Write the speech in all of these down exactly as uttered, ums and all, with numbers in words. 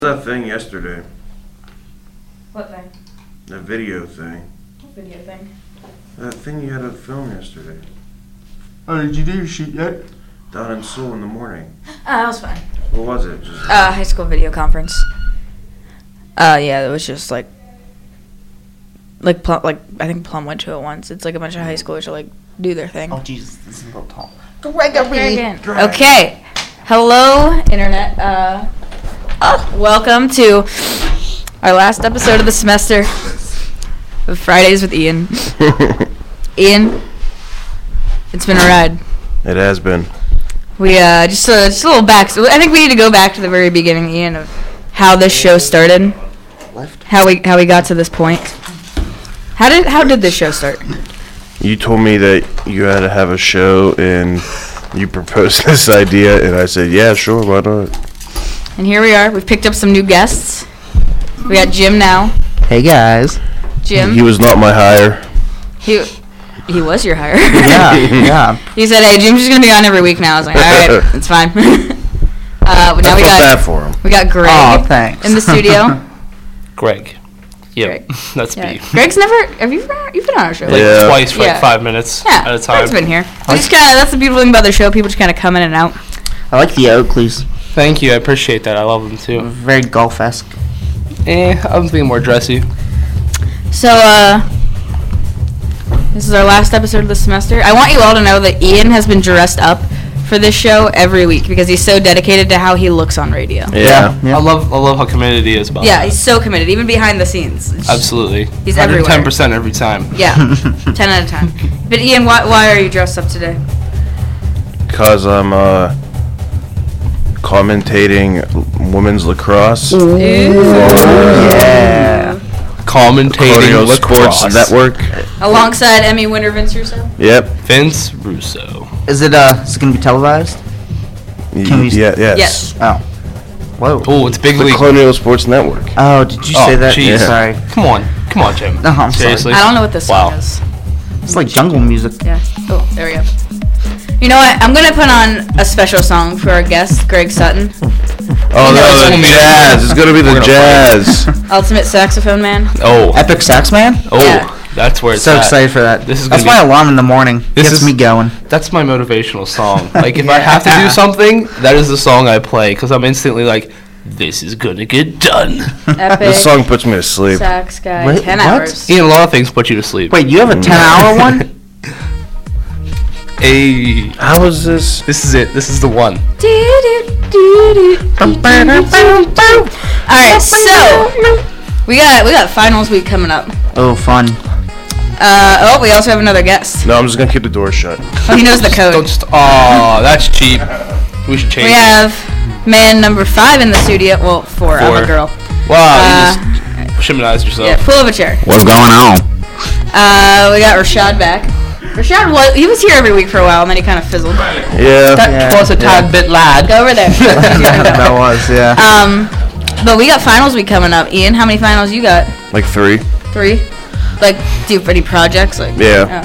That thing yesterday. What thing? That video thing. What video thing? That thing you had to film yesterday. Oh, did you do your shoot yet? Down in Seoul in the morning. Uh, that was fun. What was it? Just Uh, high school video conference. Uh, yeah, it was just like, like, Plum, like I think Plum went to it once. It's like a bunch of high schoolers to like do their thing. Oh, Jesus, this is a little tall. Gregory. Okay. Hello, internet. Uh, oh, welcome to our last episode of the semester of Fridays with Ian. Ian, it's been a ride. It has been. We uh just uh, just a little back. So I think we need to go back to the very beginning, Ian, of how this show started, Left. how we how we got to this point. How did how did this show start? You told me that you had to have a show and you proposed this idea, and I said, yeah, sure, why not? And here we are. We've picked up some new guests. We got Jim now. Hey, guys. Jim. He was not my hire. He he was your hire. Yeah, yeah. He said, "Hey, Jim's just gonna be on every week now." I was like, "All right, it's fine." uh, but now I we felt got bad for him. we got Greg Oh, thanks. in the studio. Greg. Yep, Greg. that's Yeah. me. Greg's never. Have you ever? You've been on our show. Like Yeah. twice for Yeah. like five minutes Yeah, at a time. Greg's been here. We just kinda, that's the beautiful thing about the show. People just kind of come in and out. I like the Oakleys. Thank you, I appreciate that. I love them too. Very golf-esque. Eh, I'm being more dressy. So, uh, this is our last episode of the semester. I want you all to know that Ian has been dressed up for this show every week because he's so dedicated to how he looks on radio. Yeah. Yeah. I love I love how committed he is about Yeah, that. he's so committed, even behind the scenes. It's just- Absolutely. He's one hundred ten everywhere. percent every time. Yeah, ten out of ten. But Ian, why, why are you dressed up today? Because I'm uh, commentating women's lacrosse. Yeah. Commentating Cardio lacrosse. Sports Network. Alongside Emmy winner Vince Russo. Yep. Vince Russo. Is it, uh, is it going to be televised? Can we- yeah, yes. Yes. Oh. Whoa. Oh, it's big The league. Colonial Sports Network. Oh, did you Oh, say that? jeez. Sorry. Come on, come on, Jim. No, I'm sorry. Seriously. I don't know what this song Wow. is. It's like jungle music. Yeah. Oh, there we go. You know what? I'm gonna put on a special song for our guest, Greg Sutton, Oh, knows no, what the it jazz. It's going to be the We're gonna jazz. ultimate saxophone man. Oh, Epic Sax Man? oh, Yeah. that's where it's So at. excited for that. This is That's gonna my be- alarm in the morning. This Gets is- me going. That's my motivational song. Like, if I have to do something, that is the song I play, because I'm instantly like, this is gonna get done. Epic This song puts me to sleep. sax guy. Wait, Ten what? hours. Ian, a lot of things put you to sleep. Wait, you have a ten-hour one? Hey, How is this? this is it. This is the one. All right, so we got we got finals week coming up. Oh, fun. Uh, oh, we also have another guest. No, I'm just going to keep the door shut. Oh, he knows the Don't code. just. Oh, that's cheap. We should change We it. have man number five in the studio. Well, four. I'm a Four. girl. Wow, Uh, you just shimminized yourself. Yeah, pull of a chair. What's going on? Uh, we got Rashad back. Rashad was he was here every week for a while, and then he kind of fizzled. Yeah. That Yeah, was a tad yeah. bit lad. Go over there. That was, yeah. um, but we got finals week coming up. Ian, how many finals you got? Like three. Three. Like, do you have any projects? Like, Yeah. oh.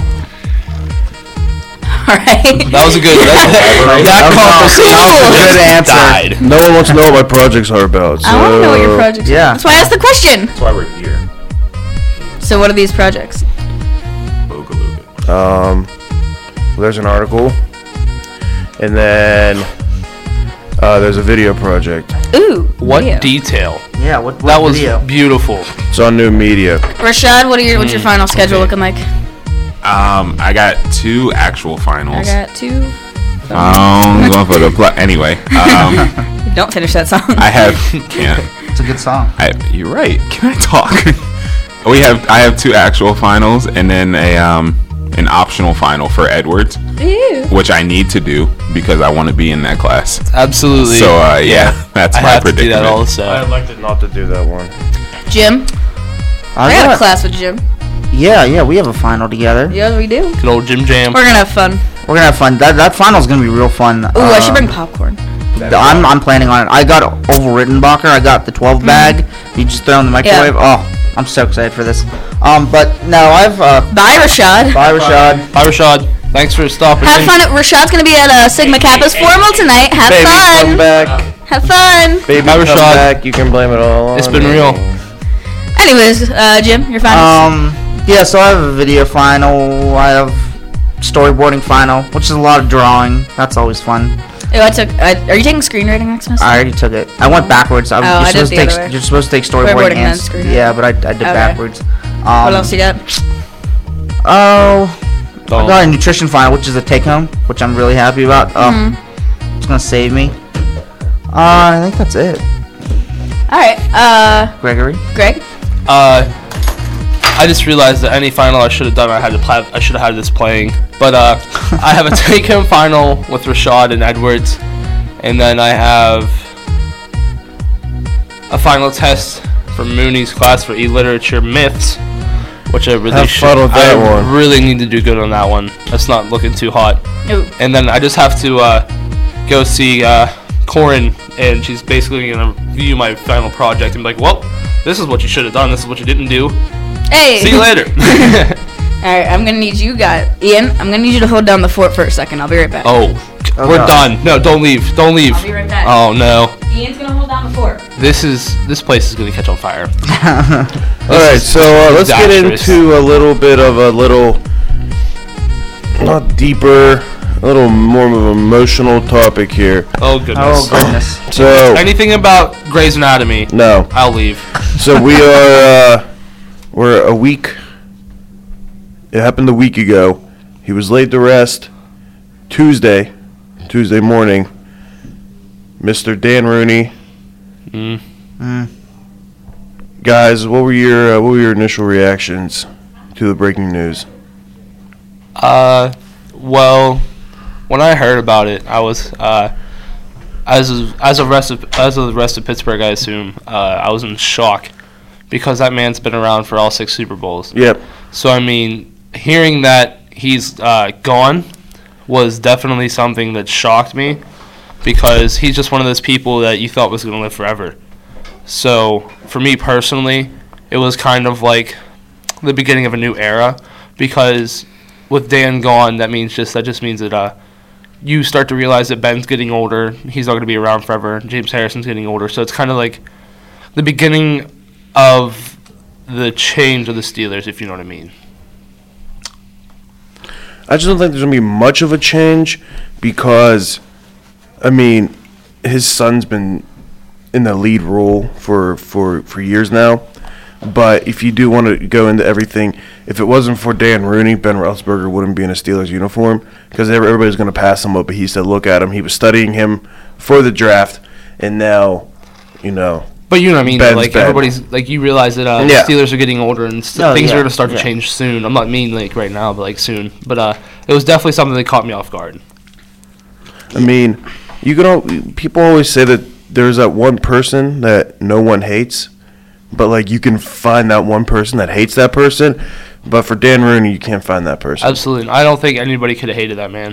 All right. That was a good. That, that was conversation a good just answer. died. No one wants to know what my projects are about. So I want to know what your projects yeah. are. That's why I asked the question. That's why we're here. So what are these projects? Boogaloo. Um, well, there's an article, and then uh, there's a video project. Ooh. What video. detail? Yeah, what, what That was video? beautiful. It's on New Media. Rashad, what are your what's your Mm, final schedule okay. looking like? Um, I got two actual I finals. got two. Um, going for the pl- anyway. Um, Don't finish that song. I have can't. It's a good song. I, you're right. Can I talk? we have. I have two actual finals and then a um an optional final for Edwards, Ew. which I need to do because I want to be in that class. Absolutely. So uh, yeah, that's I my have to do predicament. that also. I elected not to do that one. Jim, I, I got a got- class with Jim. Yeah, yeah, we have a final together. Yeah, we do. Good old Jim Jam. We're gonna have fun. We're gonna have fun. That that final's gonna be real fun. Ooh, I should Uh, bring popcorn. I'm I'm planning on it. I got Oval Rittenbacher. I got the twelve bag. You just throw in the microwave. Oh, I'm so excited for this. Um, but no, I've uh, Bye, Rashad. bye Rashad. Bye, Rashad. Thanks for stopping Have in. fun. At, Rashad's gonna be at uh, Sigma Kappa's formal tonight. Have Baby, come fun. back. Have fun. Baby, Hi, come Rashad. back. You can blame it all on It's been me. real. Anyways, uh, Jim, your finals. Um, yeah, so I have a video final. I have storyboarding final, which is a lot of drawing. That's always fun. oh, I took. Uh, are you taking screenwriting next semester? I already took it. I went backwards. I, Oh, you're I did supposed the to take, other way. You're supposed to take Storyboarding storyboarding and and screenwriting. yeah, but I, I did Okay. backwards. Um, what else you got? Oh, I Don't. got a nutrition final, which is a take home, which I'm really happy about. Oh, Mm-hmm. it's gonna save me. Uh, I think that's it. All right. Uh, Gregory. Greg. Uh, I just realized that any final I should have done, I had to play. I should have had this playing. But uh, I have a take-home final with Rashad and Edwards, and then I have a final test for Mooney's class for e-literature myths, which I really Have should. fun with that I one. really need to do good on that one. That's not looking too hot. Ooh. And then I just have to uh, go see uh, Corin, and she's basically gonna review my final project and be like, "Well, this is what you should have done. This is what you didn't do. Hey. See you later." All right. I'm gonna need you guys, Ian. I'm gonna need you to hold down the fort for a second. I'll be right back. Oh, Oh, we're God. done. No, don't leave. Don't leave. I'll be right back. Oh no, Ian's gonna hold down the fort. this is this place is gonna catch on fire. All right, so uh, let's get disastrous. into a little bit of a little, not deeper, a little more of an emotional topic here. Oh goodness. Oh goodness. So Anything about Grey's Anatomy? no, I'll leave. so we are uh, we're a week. It happened a week ago. He was laid to rest Tuesday, Tuesday morning. Mister Dan Rooney. Mm. Mm. Guys, what were your uh, what were your initial reactions to the breaking news? Uh, well, when I heard about it, I was uh, as a, as a rest of as of the rest of Pittsburgh, I assume, uh, I was in shock because that man's been around for all six Super Bowls. Yep. So I mean, hearing that he's uh, gone was definitely something that shocked me because he's just one of those people that you thought was going to live forever. So for me personally, it was kind of like the beginning of a new era because with Dan gone, that means just that just means that uh, you start to realize that Ben's getting older. He's not going to be around forever. James Harrison's getting older. So it's kind of like the beginning of the change of the Steelers, if you know what I mean. I just don't think there's going to be much of a change because, I mean, his son's been in the lead role for, for, for years now. But if you do want to go into everything, if it wasn't for Dan Rooney, Ben Roethlisberger wouldn't be in a Steelers uniform because everybody's going to pass him up. But he said, look at him. He was studying him for the draft, and now, you know. But you know what I mean? Ben's like Ben. everybody's like you realize that uh, Yeah. the Steelers are getting older and st- Oh, things yeah, are going to start yeah. to change soon. I'm not mean like right now, but like soon. But uh, it was definitely something that caught me off guard. I mean, you can al- people always say that there's that one person that no one hates, but like you can find that one person that hates that person. But for Dan Rooney, you can't find that person. Absolutely, I don't think anybody could have hated that man,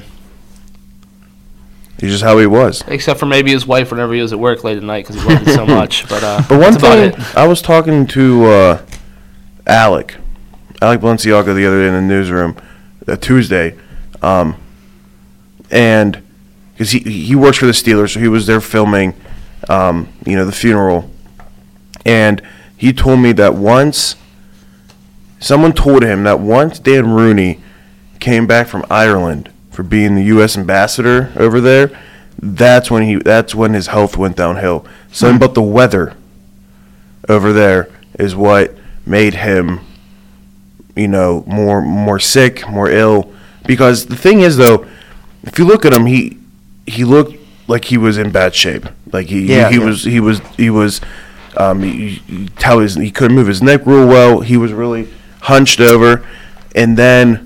He's just how he was. except for maybe his wife whenever he was at work late at night because he loved it so much. But uh, But one that's about thing, it. I was talking to uh, Alec, Alec Balenciaga the other day in the newsroom, uh, Tuesday, um, and because he he works for the Steelers, so he was there filming, um, you know, the funeral, and he told me that once someone told him that once Dan Rooney came back from Ireland for being the U S ambassador over there, that's when he that's when his health went downhill. Something about the weather over there is what made him, you know, more more sick, more ill. Because the thing is, though, if you look at him, he he looked like he was in bad shape. Like he Yeah, he, he yeah. was he was he was um you, you tell his he couldn't move his neck real well. He was really hunched over, and then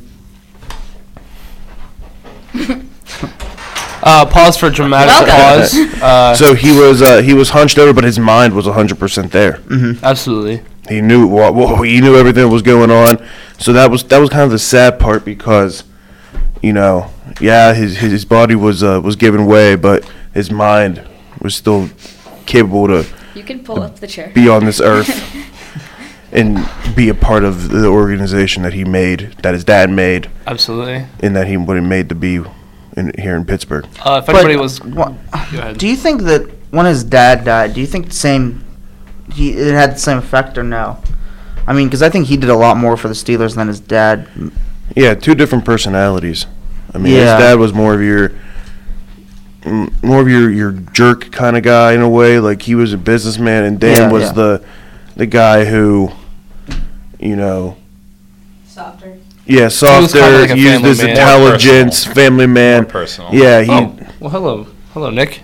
Uh, pause for dramatic Welcome. pause. Uh, so he was uh, he was hunched over, but his mind was one hundred percent there. absolutely. He knew what, what he knew everything that was going on. So that was that was kind of the sad part because, you know, yeah, his his body was uh, was giving way, but his mind was still capable to You can pull up the chair. be on this earth. and be a part of the organization that he made, that his dad made, Absolutely. and that he would have made to be in, here in Pittsburgh. Uh, if But anybody was, wha- go ahead. do you think that when his dad died, do you think the same, he it had the same effect or no? I mean, because I think he did a lot more for the Steelers than his dad. Yeah, two different personalities. I mean, Yeah. his dad was more of your, mm, more of your, your jerk kind of guy in a way. Like he was a businessman, and Dan Yeah, was yeah. the, the guy who, you know, Softer. yeah, kinda softer, like a used family his man. intelligence, family man. More personal. Yeah, he Oh, well, hello. Hello, Nick.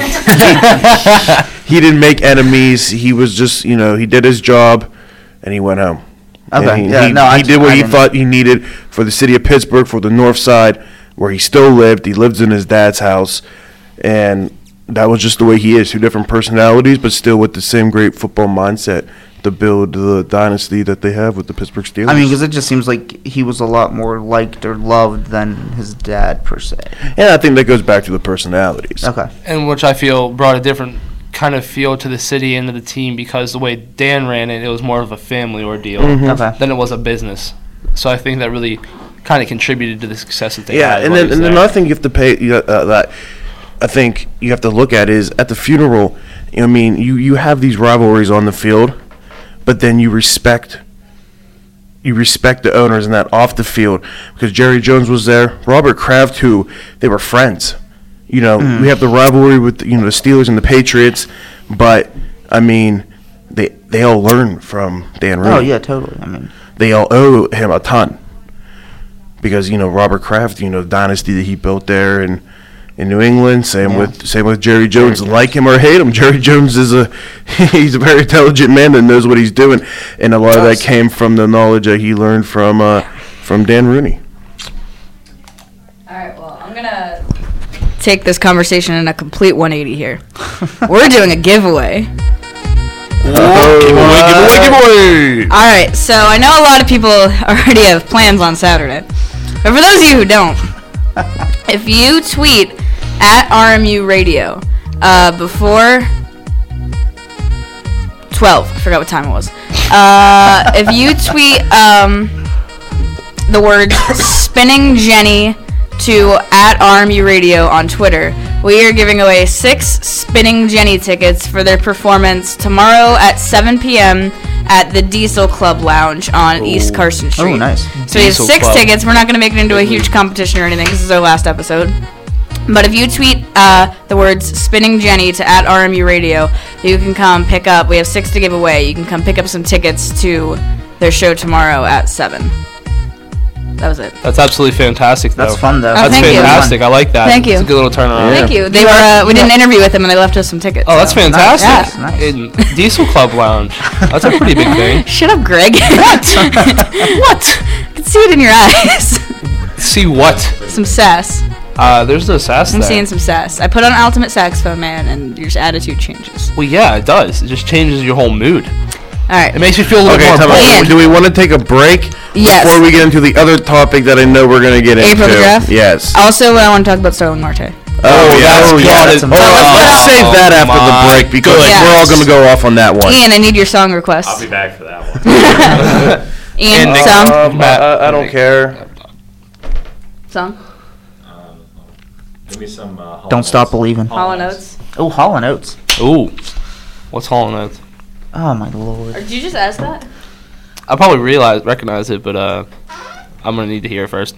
he didn't make enemies. He was just, you know, he did his job, and he went home. And Okay, he, yeah, he, no, I he just- did what I he didn't- thought he needed for the city of Pittsburgh, for the North Side, where he still lived. He lived in his dad's house, and that was just the way he is. Two different personalities, but still with the same great football mindset to build the dynasty that they have with the Pittsburgh Steelers. I mean, because it just seems like he was a lot more liked or loved than his dad per se. and I think that goes back to the personalities. Okay. And which I feel brought a different kind of feel to the city and to the team, because the way Dan ran it, it was more of a family ordeal Mhm. Okay. than it was a business. So I think that really kind of contributed to the success that they Yeah, had. and while then he was and there. another thing you have to pay you know, uh, that I think you have to look at is at the funeral. I mean, you you have these rivalries on the field, but then you respect you respect the owners and that off the field, because Jerry Jones was there, Robert Kraft, who they were friends. You know, we have the rivalry with you know the Steelers and the Patriots, but I mean, they they all learn from Dan Rooney. Oh yeah, totally. I mean, They all owe him a ton, because you know Robert Kraft, you know the dynasty that he built there in in New England. Same Yeah. with same with Jerry Jones. Like him or hate him, Jerry Jones is a he's a very intelligent man that knows what he's doing, and a lot of that Does. came from the knowledge that he learned from uh, from Dan Rooney. All right, well, I'm gonna take this conversation in a complete one eighty here. We're doing a giveaway. Oh, giveaway, giveaway, giveaway. All right, so I know a lot of people already have plans on Saturday, but for those of you who don't, if you tweet at R M U Radio uh, before twelve, I forgot what time it was. Uh, if you tweet um, the words "spinning Jenny" to at R M U Radio on Twitter, we are giving away six Spinning Jenny tickets for their performance tomorrow at seven p.m. at the Diesel Club Lounge on East Carson Street. oh nice. So we have Diesel six Club. tickets. We're not going to make it into a huge competition or anything. This is our last episode. But if you tweet uh, the words "Spinning Jenny" to at R M U Radio, you can come pick up. We have six to give away. You can come pick up some tickets to their show tomorrow at seven. That was it. That's absolutely fantastic, though. That's fun though. Oh, That's thank you. fantastic. I like that. Thank you. It's a good little turnaround. Thank you. They were. Uh, we did an interview with them, and they left us some tickets. Oh, that's so. fantastic. Yeah. Nice. In Diesel Club Lounge. That's a pretty big thing. Shut up, Greg. What? What? I can see it in your eyes. See what? Some sass. Uh, there's no sass I'm there. seeing some sass. I put on Ultimate Saxophone Man, and your attitude changes. Well, yeah, it does. It just changes your whole mood. All right. It makes you feel a little Okay, more time out. Ian. bold. Do we want to take a break Yes. before we get into the other topic that I know we're going to get April into? the draft? Yes. Also, I want to talk about Sterling Marte. Oh, yeah. that's Oh, yeah. got That's it. a- Oh, let's, let's Oh, save that after the my break, because goodness. we're all going to go off on that one. Ian, I need your song request. I'll be back for that one. Ian, And Nick- song. Um, Matt. I, I don't care. Song. Um, give me some. Uh, Hall Don't Notes. stop believing. Hall and Oates. Oh, Hall and Oates. Ooh. What's Hall and Oates? Oh my lord. Or did you just ask that? I probably realize recognize it, but uh, I'm gonna need to hear it first.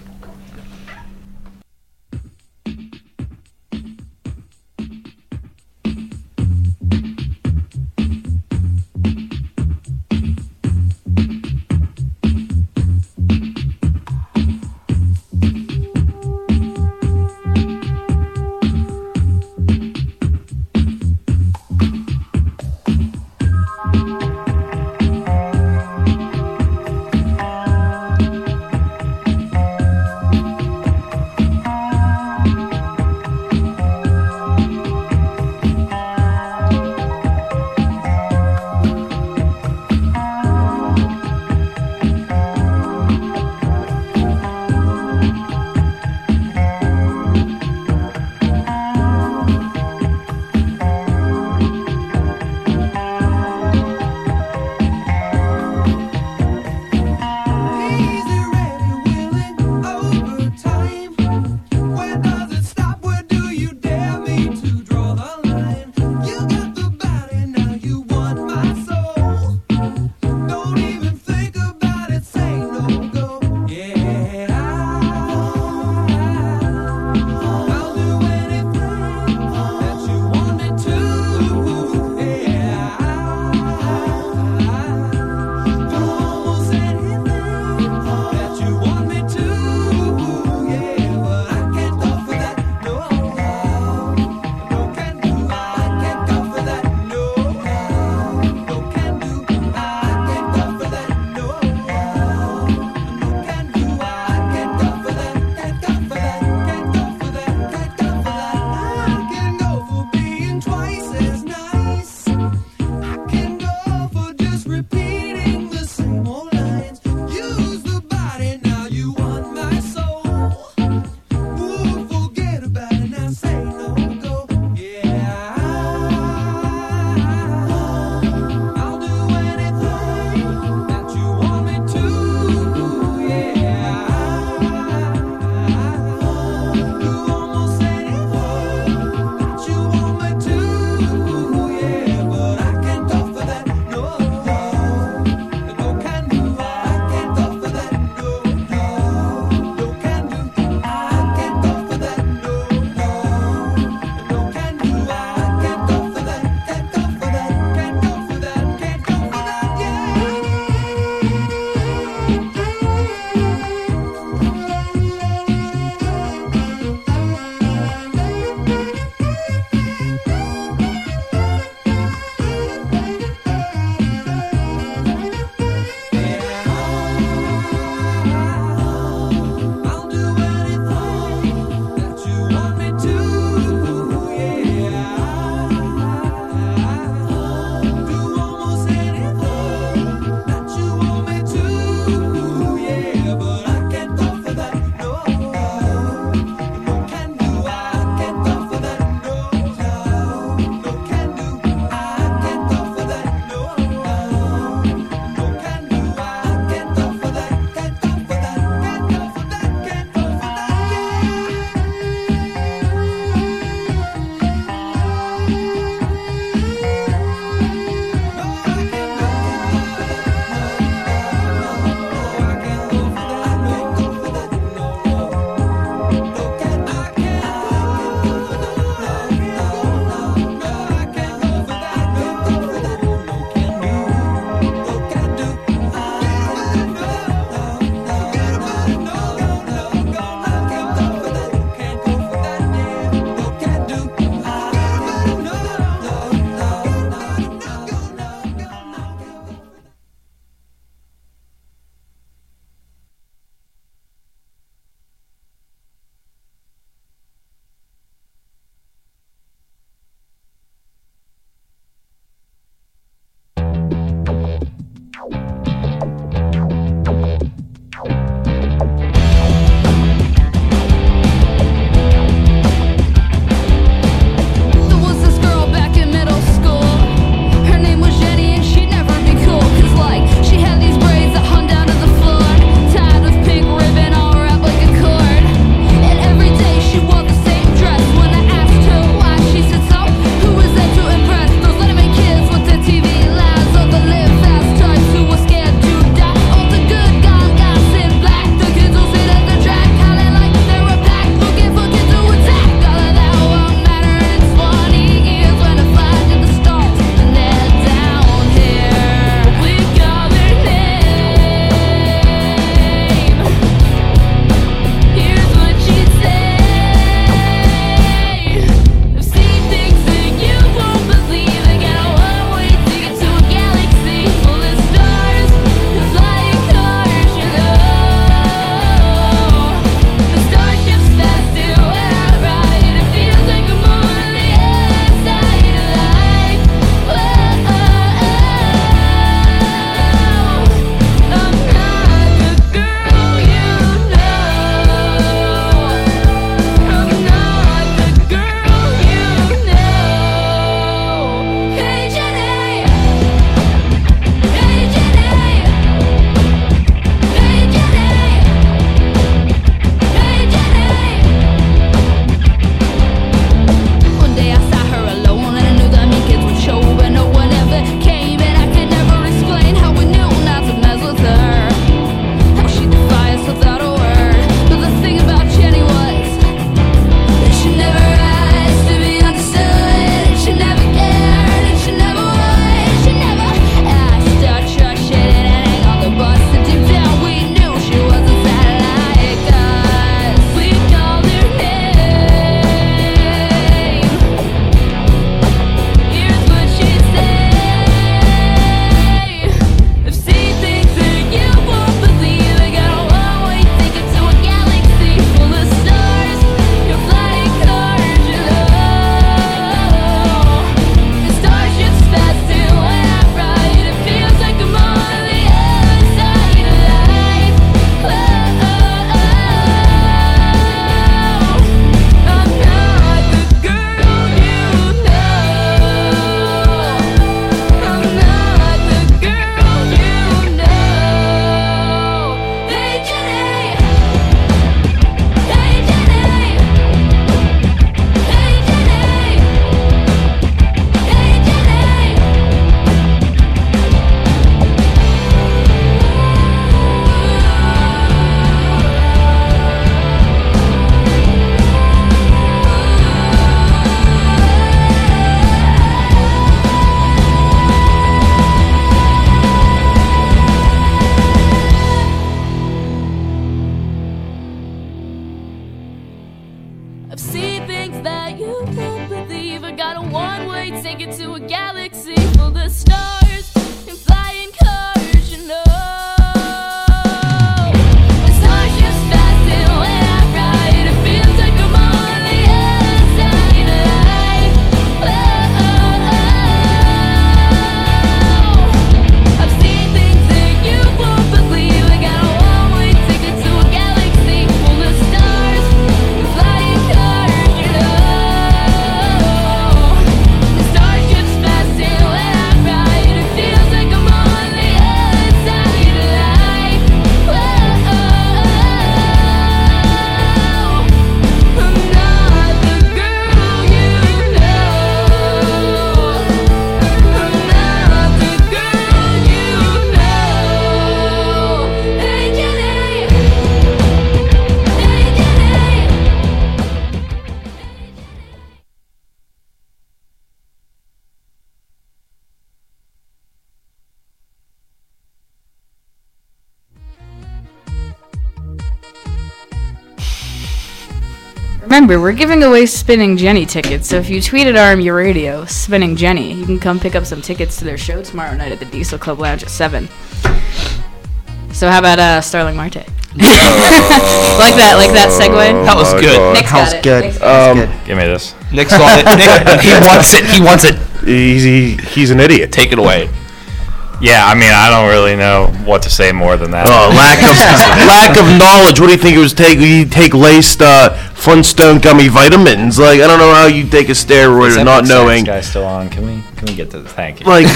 Remember, we're giving away Spinning Jenny tickets, so if you tweet at R M U Radio, Spinning Jenny, you can come pick up some tickets to their show tomorrow night at the Diesel Club Lounge at seven. So how about uh, Starling Marte? like that, like that segue? That was Oh my good. God. Nick's That was got it. good. Nick's got That Um, was good. Give me this. Nick's on it. Nick, he wants it. He wants it. He's, he, he's an idiot. Take it away. Yeah, I mean, I don't really know what to say more than that. Oh, lack of lack of knowledge. What do you think it was? Take you take laced uh, Flintstone gummy vitamins? Like I don't know how you take a steroid Is or Epic not Sax knowing. guy still on? Can we can we get to the thank you? Like,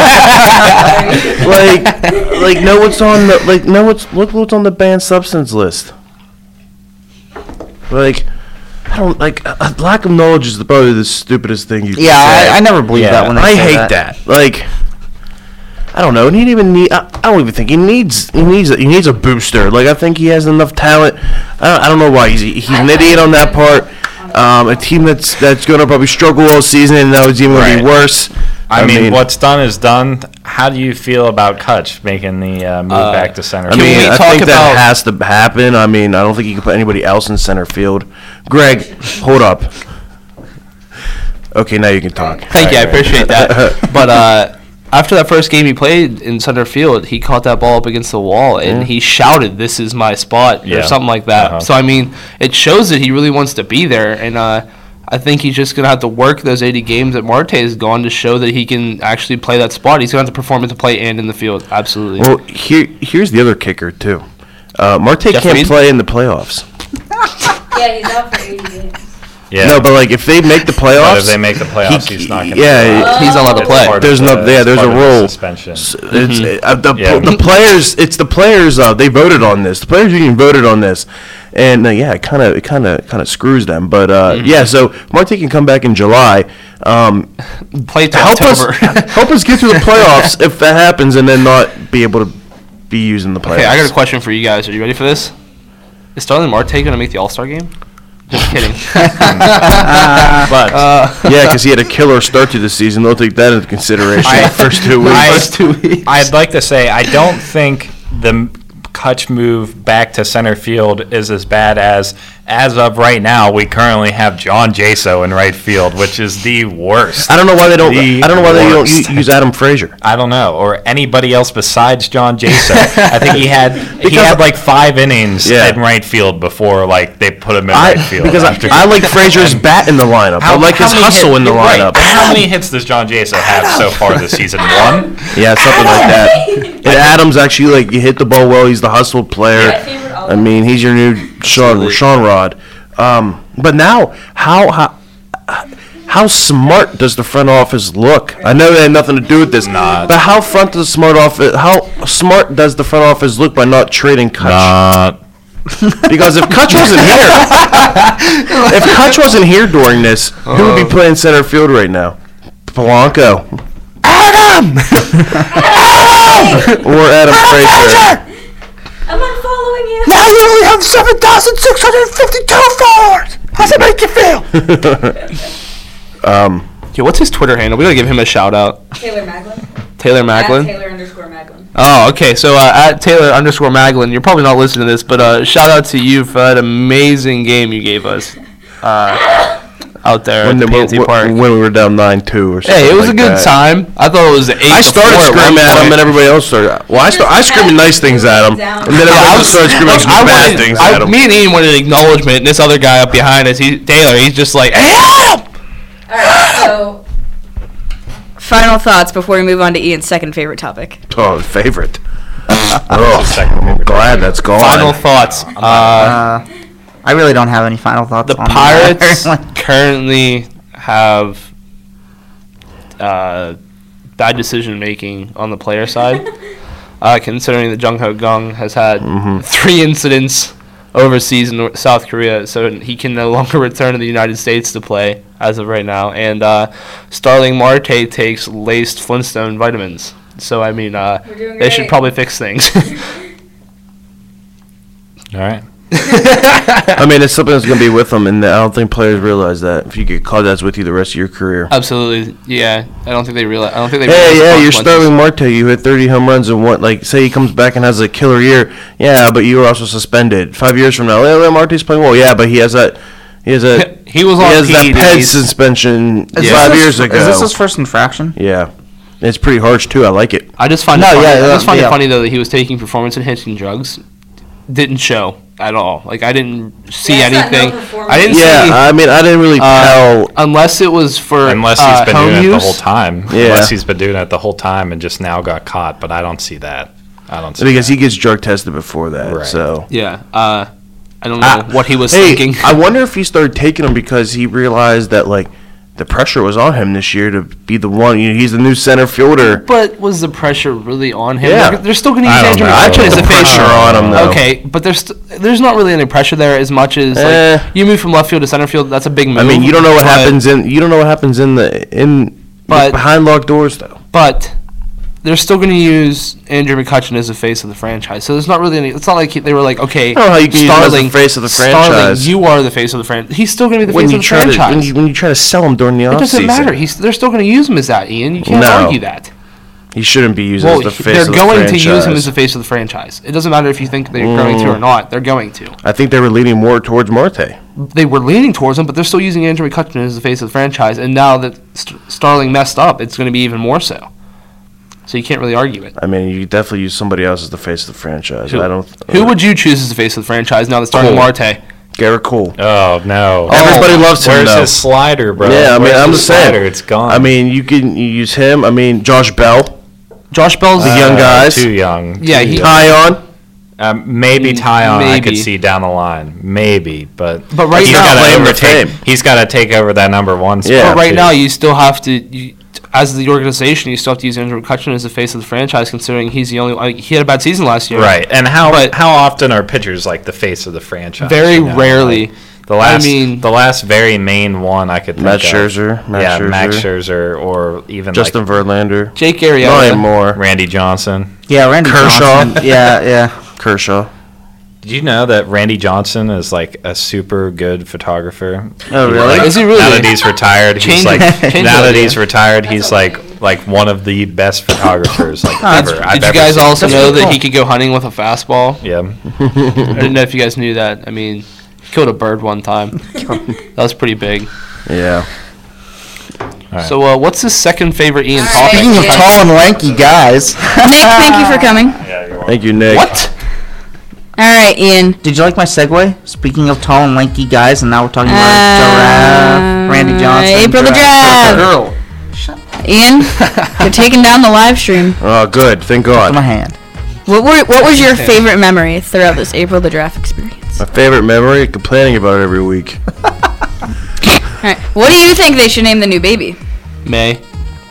like, like know what's on the like know what's look what's on the banned substance list. Like, I don't like uh, lack of knowledge is probably the stupidest thing you. Yeah, can say. I, I never believed Yeah. that when they I say hate that. Like, I don't know. And he didn't even need. I, I don't even think he needs. He needs. A, he needs a booster. Like I think he has enough talent. I don't, I don't know why he's he's an idiot on that part. Um, a team that's that's going to probably struggle all season, and now it's even going to Right. be worse. I, mean, what's done is done. How do you feel about Kutch making the uh, move Uh, back to center? I Can mean, we I talk think that about- has to happen. I mean, I don't think you can put anybody else in center field. Greg, hold up. Okay, now you can talk. Thank you. I appreciate that. But uh, after that first game he played in center field, he caught that ball up against the wall and Yeah. he shouted, "This is my spot," or Yeah. something like that. Uh-huh. So I mean, it shows that he really wants to be there, and uh, I think he's just gonna have to work those eighty games that Marte is gone to show that he can actually play that spot. He's gonna have to perform at the plate and in the field. Absolutely. Well, here here's the other kicker too. Uh, Marte Jeff can't Reed? play in the playoffs. Yeah, he's out for eighty games. yeah. No, but like if they make the playoffs, But if they make the playoffs, he- he's not going yeah, He's not allowed to play. There's no- yeah, there's a rule. Suspension. S- It's uh, the, Yeah. the players. It's the players. Uh, they voted on this. The players union voted on this, and uh, yeah, it kind of, it kind of, kind of screws them. But uh, yeah, so Marte can come back in July. Um, Play to help us, October. help us get through the playoffs if that happens, and then not be able to be used in the playoffs. Okay, I got a question for you guys. Are you ready for this? Is Starling Marte gonna make the All Star game? Just kidding. But Yeah, because he had a killer start to the season. They'll take that into consideration. I- the first two weeks. I- First two weeks. I'd like to say I don't think the Kutch move back to center field is as bad as, as of right now, we currently have John Jaso in right field, which is the worst. I don't know why they don't. The I don't know why they don't worst. u- use Adam Frazier. I don't know, or anybody else besides John Jaso. I think he had he Because- had like five innings Yeah. in right field before like they put him in I, right field. because I, after- I like Frazier's bat in the lineup. I like his many hustle hit- in the you're right, lineup. but how many hits does John Jaso have so far this season? One. Yeah, something like that. And Adams actually like you hit the ball well. He's the hustle player. I mean, he's your new Sean Sean Rod. Um, but now, how how how smart does the front office look? I know they had nothing to do with this, Not. but how front does the smart office? How smart does the front office look by not trading Kutch? Not. Because if Kutch wasn't here, if Kutch wasn't here during this, who would be playing center field right now? Polanco. Adam! Or Adam Frazier. I'm unfollowing you. Now you only have seven thousand six hundred fifty-two followers. How's it make you feel? Um, Yeah, what's his Twitter handle? We gotta give him a shout out. Taylor Maglin. Taylor Macklin. Taylor underscore Maglin. Oh, okay. So uh, at Taylor underscore Maglin, you're probably not listening to this, but uh, shout out to you for that amazing game you gave us uh, out there when, at the the- P N C when- Park. when we were down nine two or something. Hey, it was like a good that. time. I thought it was eight. I started before at one screaming at him, point. and everybody else started. Well, I, start, I screamed nice things at him, and then Yeah, everybody I else started screaming like, I bad wanted- things I- at him. Me and Ian wanted acknowledgement, and this other guy up behind us, he Taylor, he's just like, hey, Adam! All right, so final thoughts before we move on to Ian's second favorite topic. Oh, favorite. oh, second I'm favorite. glad that's gone. Final thoughts. Uh, Uh, I really don't have any final thoughts. the on Pirates that. currently have uh, bad decision making on the player side, uh, considering that Jung Ho Kang has had Mhm. three incidents overseas in Nor- South Korea, so he can no longer return to the United States to play as of right now. And uh, Starling Marte takes laced Flintstone vitamins. So I mean, uh, We're doing they should great. probably fix things. All right. I mean, it's something that's going to be with them, and I don't think players realize that. If you get caught, that's with you the rest of your career. Absolutely, yeah. I don't think they realize. I don't think they. Hey, realize the yeah, you're consequences. Starling Marte. You hit thirty home runs and one. Like, say he comes back and has a killer year. Yeah, but you were also suspended. Five years from now, yeah, Marte's playing well. Yeah, but he has that. He has a He was he on has that P E P E D Ds. suspension Is five this years his, ago. Is this his first infraction? Yeah, it's pretty harsh too. I like it. I just find No, it funny. yeah, I just yeah, find yeah. it funny though that he was taking performance-enhancing drugs. Didn't show at all. Like I didn't see Yeah, it's not no anything. performance. I didn't Yeah, see I mean, I didn't really uh, tell. unless it was for Unless he's uh, been home doing it use. the whole time. Yeah. Unless he's been doing it the whole time and just now got caught. But I don't see that. I don't see Because that. he gets drug tested before that, Right. so. Yeah, uh, I don't know Ah, what he was hey, thinking. I wonder if he started taking them because he realized that like the pressure was on him this year to be the one. You know, he's the new center fielder. But was the pressure really on him? Yeah. They're, they're still going to I use don't Andrew know. I McCutcheon put as the a face. pressure on him, though. Okay, but there's st- there's not really any pressure there as much as like Eh. you move from left field to center field. That's a big move. I mean, you don't know what but- happens in you don't know what happens in the in But- behind locked doors though. But they're still going to use Andrew McCutcheon as the face of the franchise. So there's not really any. It's not like he- they were like, okay, I don't know how you can use him as the face of the Starling, franchise. you are the face of the franchise. He's still going to be the When face you of the try to franchise. when you, when you try to sell him during the it offseason, doesn't matter. He's they're still going to use him as that, Ian. You can't No. argue that. he shouldn't be used Well, as the he- face they're of the going franchise. to use him as the face of the franchise. It doesn't matter if you think they're going to or not. They're going to. I think they were leaning more towards Marte. They were leaning towards him, but they're still using Andrew McCutcheon as the face of the franchise. And now that St- Starling messed up, it's going to be even more so. So you can't really argue it. I mean, you definitely use somebody else as the face of the franchise. Who, I don't. who would you choose as the face of the franchise now that Starling Cole. Marte? Garrett Cole? Oh no! Everybody loves him, Where's though. his slider, bro? Yeah, I mean, Where's I'm his just saying. slider? It's gone. I mean, you can you use him. I mean, Josh Bell, Josh Bell's the young Uh, guys. Too young. Yeah, too he- young. Tyon. Um, maybe Tyon I could Maybe. see down the line, maybe, but But right he's now- got Claim to to fame. overtake. He's got to take over that number one spot. Yeah. But right too. now, you still have to, you, as the organization, you still have to use Andrew McCutcheon as the face of the franchise, considering he's the only. Like, he had a bad season last year. Right, and how But- how often are pitchers like the face of the franchise? Very you know? rarely. Like, the last, I mean- the last very main one I could think Matt of. Scherzer. Matt yeah, Scherzer. Max Scherzer, or even Justin like Verlander. Jake No Arrieta. anymore. Randy Johnson. Yeah, Randy Kershaw. Johnson. Yeah, yeah. Kershaw. Did you know that Randy Johnson is like a super good photographer? Oh, really? Like, Is he really? Now that he's retired, he's Change- like change now that that he's idea. retired, he's like like one of the best photographers like ever. Did I've you ever guys seen. also That's know really that cool. he could go hunting with a fastball? Yeah. I didn't know if you guys knew that. I mean, he killed a bird one time. That was pretty big. Yeah. right. So, uh, what's his second favorite Ian All right. topic? Speaking of Yeah. tall and lanky guys. Nick, thank you for coming. Yeah, you're welcome. Thank you, Nick. What? All right, Ian. Did you like my segue? Speaking of tall and lanky guys, and now we're talking about Uh, Giraffe, Randy Johnson. April the Giraffe. Giraffe. Girl. Ian, you're taking down the live stream. Oh, good. Thank Put my God. hand. What were what was your favorite memory throughout this April the Draft experience? My favorite memory. Complaining about it every week. All right. What do you think they should name the new baby? May.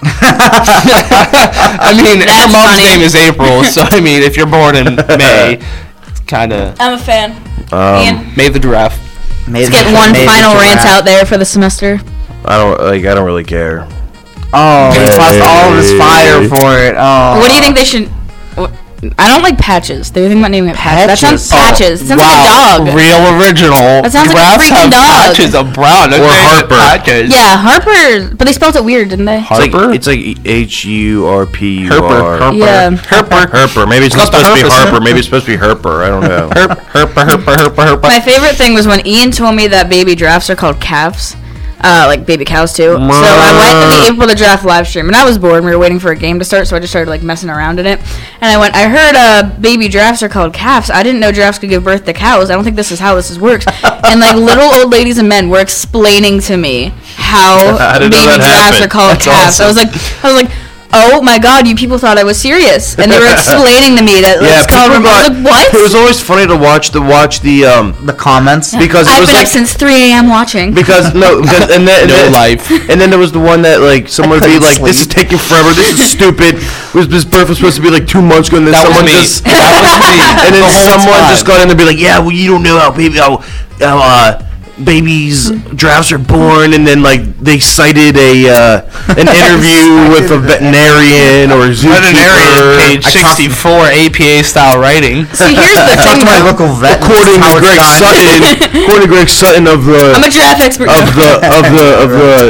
I mean, That's her mom's funny. name is April, so I mean, if you're born in May, it's kind of I'm a fan. Um, Ian, May the giraffe. Let's let's get one final rant out there for the semester. I don't like. I don't really care. Oh, he lost all of his fire for it. Oh. What do you think they should? wh- I don't like patches. They were thinking about naming it patches. That sounds Patches? patches. It sounds like a dog. Real original. That sounds like a Giraffes freaking have dog. Patches of brown. Or Harper. Patches. Yeah, Harper. But they spelled it weird, didn't they? It's like Harper? it's like H U R P U Herper. R. Herper. Yeah. Herper. Herper. Maybe it's not It's not supposed to be the herpes, Harper. huh? Maybe it's supposed to be Herper. I don't know. Herp, herper, herper, herper, herper. My favorite thing was when Ian told me that baby giraffes are called calves. Uh, like baby cows too. So I went to the April the Draft live stream, and I was bored. And we were waiting for a game to start, so I just started like messing around in it. And I went, I heard uh, baby giraffes are called calves. I didn't know giraffes could give birth to cows. I don't think this is how this is works. And like little old ladies and men were explaining to me how I didn't know baby that giraffes happened. are called That's calves. I was awesome. like, I was like. Oh my God! You people thought I was serious, and they were explaining to me that Yeah, it's called. I people was got. like, what? It was always funny to watch the watch the um The comments. because it I've was been like up since three a.m. watching. because no because, and then and No then, life. and then there was the one that like someone would be couldn't like, this is sleep. taking forever, this is stupid. It was this birth was supposed to be like two months ago, and then That was someone me. just That was me. and then The whole someone time. just got in and be like, yeah, well you don't know how baby how, how uh babies giraffes are born, and then like they cited a uh, an interview with a veterinarian or a Veterinarian, zookeeper. page I talked- sixty-four, A P A style writing. See, here's the Talk thing. to my though. local vet. According to Howard Greg Stein. Sutton, according to Greg Sutton of I'm a the giraffe expert. of the of the of the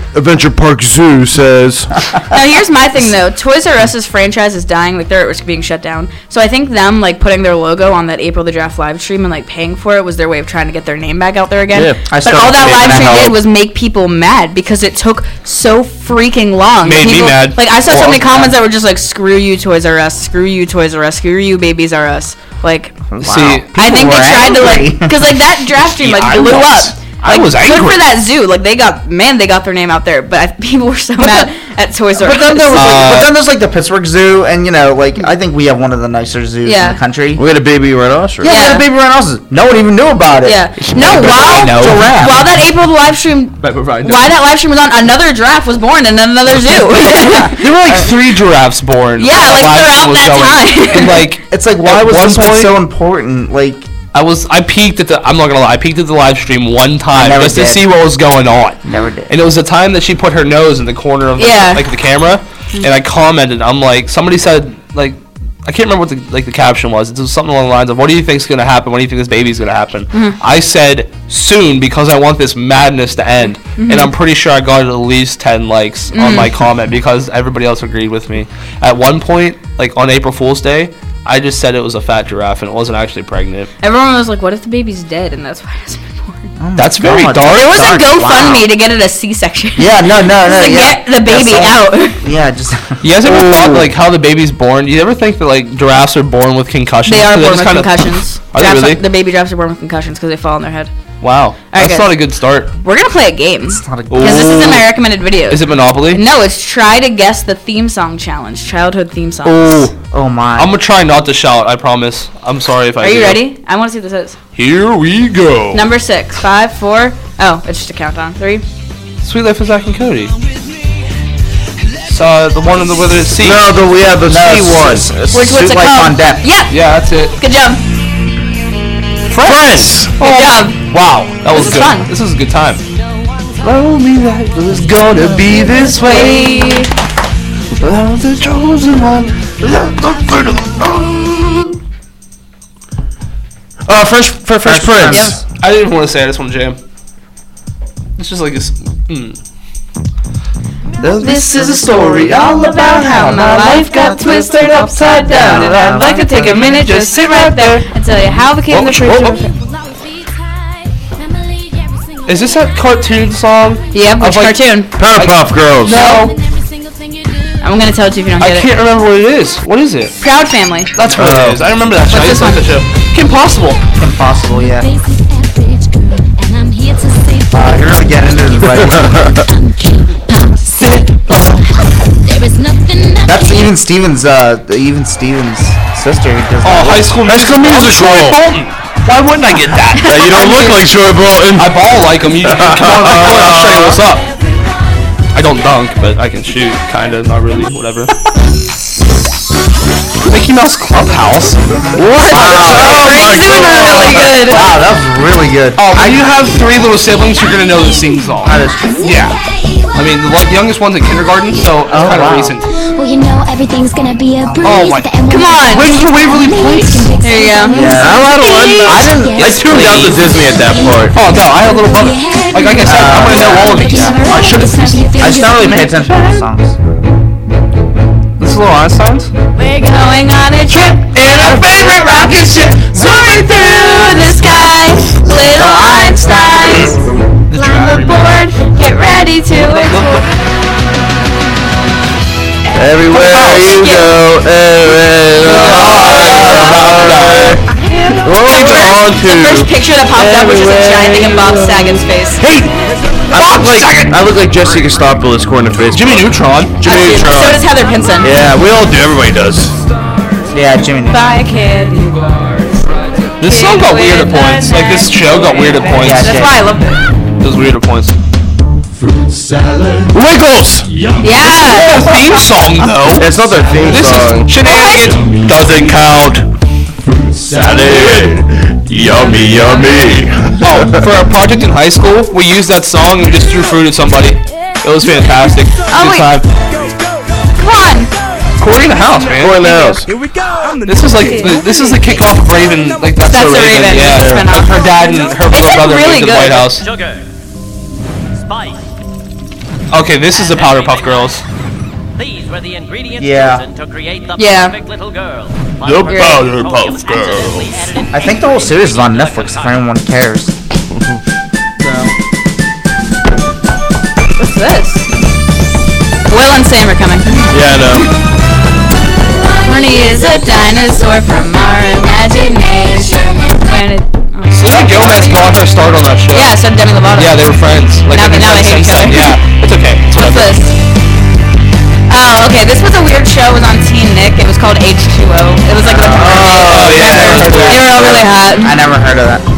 Adventure Park Zoo says. Now here's my thing though. Toys R Us's franchise is dying, like they're at risk of being shut down. So I think them like putting their logo on that April the Draft live stream and like paying for it was their way of trying to get their name back out there again. Yeah, I but started all that thinking live stream how- did was make people mad because it took so freaking long. Made me people, mad. Like I saw Well, so many yeah. comments that were just like, "Screw you, Toys R Us. Screw you, Toys R Us. Screw you, Babies R Us." Like, See, I think were they tried to like, angry. because like that draft stream like Yeah, I blew was. up. I Like, was good angry. for that zoo. Like they got, man, they got their name out there. But I, people were so mad at Toys R Us. But then, there was like, Uh, but then there's like the Pittsburgh Zoo, and you know, like I think we have one of the nicer zoos Yeah. in the country. We had a baby rhinoceros. Yeah, we Yeah. had a baby rhinoceros. No one even knew about it. Yeah. No, while know. Giraffe. while that April live stream, right. while that live stream was on, another giraffe was born in another zoo. There were like three giraffes born. Yeah, while like, the live throughout stream was that going. time. And like, It's like, why At was one this one point- so important? Like, I was, I peeked at the. I'm not gonna lie. I peeked at the live stream one time never just to did. see what was going on. never did. And it was the time that she put her nose in the corner of the, Yeah. like the camera, and I commented. I'm like, somebody said like, I can't remember what the like the caption was. It was something along the lines of, "What do you think's gonna happen? When do you think this baby's gonna happen?" I said soon because I want this madness to end, and I'm pretty sure I got at least ten likes on my comment because everybody else agreed with me. At one point, like on April Fool's Day, I just said it was a fat giraffe and it wasn't actually pregnant. Everyone was like, "What if the baby's dead and that's why it hasn't been born?" Oh my That's very God. dark. It was a Dark. GoFundMe Wow. to get it a C-section. Yeah, no, no, no. Just to yeah. get the baby out. Yeah, just. You guys ever thought like how the baby's born? Do you ever think that like giraffes are born with concussions? They are 'Cause born just with kinda- concussions. Are they Giraffes really? The baby giraffes are born with concussions because they fall on their head. Wow, that's guys. not a good start. We're gonna play a game It's not a because this is in my Ooh. recommended videos. Is it Monopoly? No, it's try to guess the theme song challenge, childhood theme songs. Oh, Oh my. I'm gonna try not to shout. I promise. I'm sorry if I. Are you do. ready? I want to see what this is. Here we go. Number six, five, four. Oh, it's just a countdown. Three. Sweet Life of Zack and Cody. So uh, the one in the whether it's C. No, the we have the No, C one. s- s- Which what's Suit it Life called? on Deck. Yeah. Yeah, that's it. Good job. Friends. Good job. Wow, that was is good. fun. This is a good time. Told me that it was gonna be this way. Wait. I was the chosen one. Uh, Fresh, Fresh, Fresh Prince. Prince. I didn't even want to say. it, I just want to jam. It's just like this. Mm. This is a story all about how my life got twisted upside down, and I'd like to take a minute, just sit right there, and tell you how became the Oh, oh, preacher. Is this that cartoon song? Yep, which Of, like- cartoon? Powerpuff Girls. No, I'm gonna tell it to you if you don't I get it. can't remember what it is. What is it? Proud Family. That's what Oh. it is. I remember that show. I What's used to like this that show. Kim Possible. Impossible, yeah. Uh, Uh, you're really getting into this right That's even Stevens, uh, the even Stevens' sister who does Oh, that. High School Musical. Musical. Troy Bolton. Why wouldn't I get that? Uh, you don't look like Troy Bolton. I ball like him. You come on, I'll show you what's up. I don't dunk, but I can shoot. Kinda, not really. Whatever. Mickey Mouse Clubhouse. What? Brain's doing really good. Wow, that was really good. Oh, when you have three little siblings, you're gonna know the sing song. That is true. Yeah. I mean, the like, youngest one's in kindergarten, so it's Oh, kind of wow. recent. Well, you know everything's gonna be a breeze. Oh my- Come on. Where's the Waverly Place? There you go. Yeah. I don't know. I didn't. I tuned out to Disney at that point. Oh no, I had a little brother. Like, like I said, I'm gonna know all of these. I should have. I just don't really pay attention to the songs. This is Little Einsteins. We're going on a trip in our favorite rocket ship, soaring through the sky. Little Einsteins, climb aboard, get ready to explore. Everywhere you go, everywhere. Hold on The first to. picture that popped up was just a giant thing of Bob Saget's face. Hey, I look like I look like Jesse Gestapolis corner face. Jimmy Neutron. Jimmy So Neutron. does Heather Pinson. Yeah, we all do. Everybody does. Yeah, Jimmy. Neutron. Bye, kid. This song got weird at points. Like this show got weird at points. Yeah, That's why I love it. It was weird at points. Wiggles. Yeah. Theme song though. It's not their theme This song. is shenanigans. Doesn't count. Salad. Yummy, yummy. Oh, for our project in high school, we used that song and we just threw fruit at somebody. It was fantastic. Oh, Good wait. time. Come on. Corey in the house, man. Boy in the house. This is like the, this is the kickoff of Raven. Like that's, That's the the Raven. Raven, Yeah. the spin-off. Like her dad and her It's little brother really moved to the good. White House. Sugar. Spice. Okay, this is the Powder Puff Girls. These were the ingredients Yeah. chosen to create the Yeah. perfect little girl. The Powder Puff Girls. I think the whole series is on Netflix if anyone cares. What's this? Will and Sam are coming. Yeah, I know. Barney is a dinosaur from our imagination. When it, oh. Selena Gomez got her start on that show. Yeah, so Demi Lovato. Yeah, they were friends. Like, Now they've they- been now they friends hate since each other. then. Yeah, it's okay. It's What's whatever. this? Oh, okay. This was a weird show. It was on Teen Nick. It was called H two O. It was like a Oh, yeah, I heard They that. were all really hot. I never heard of that.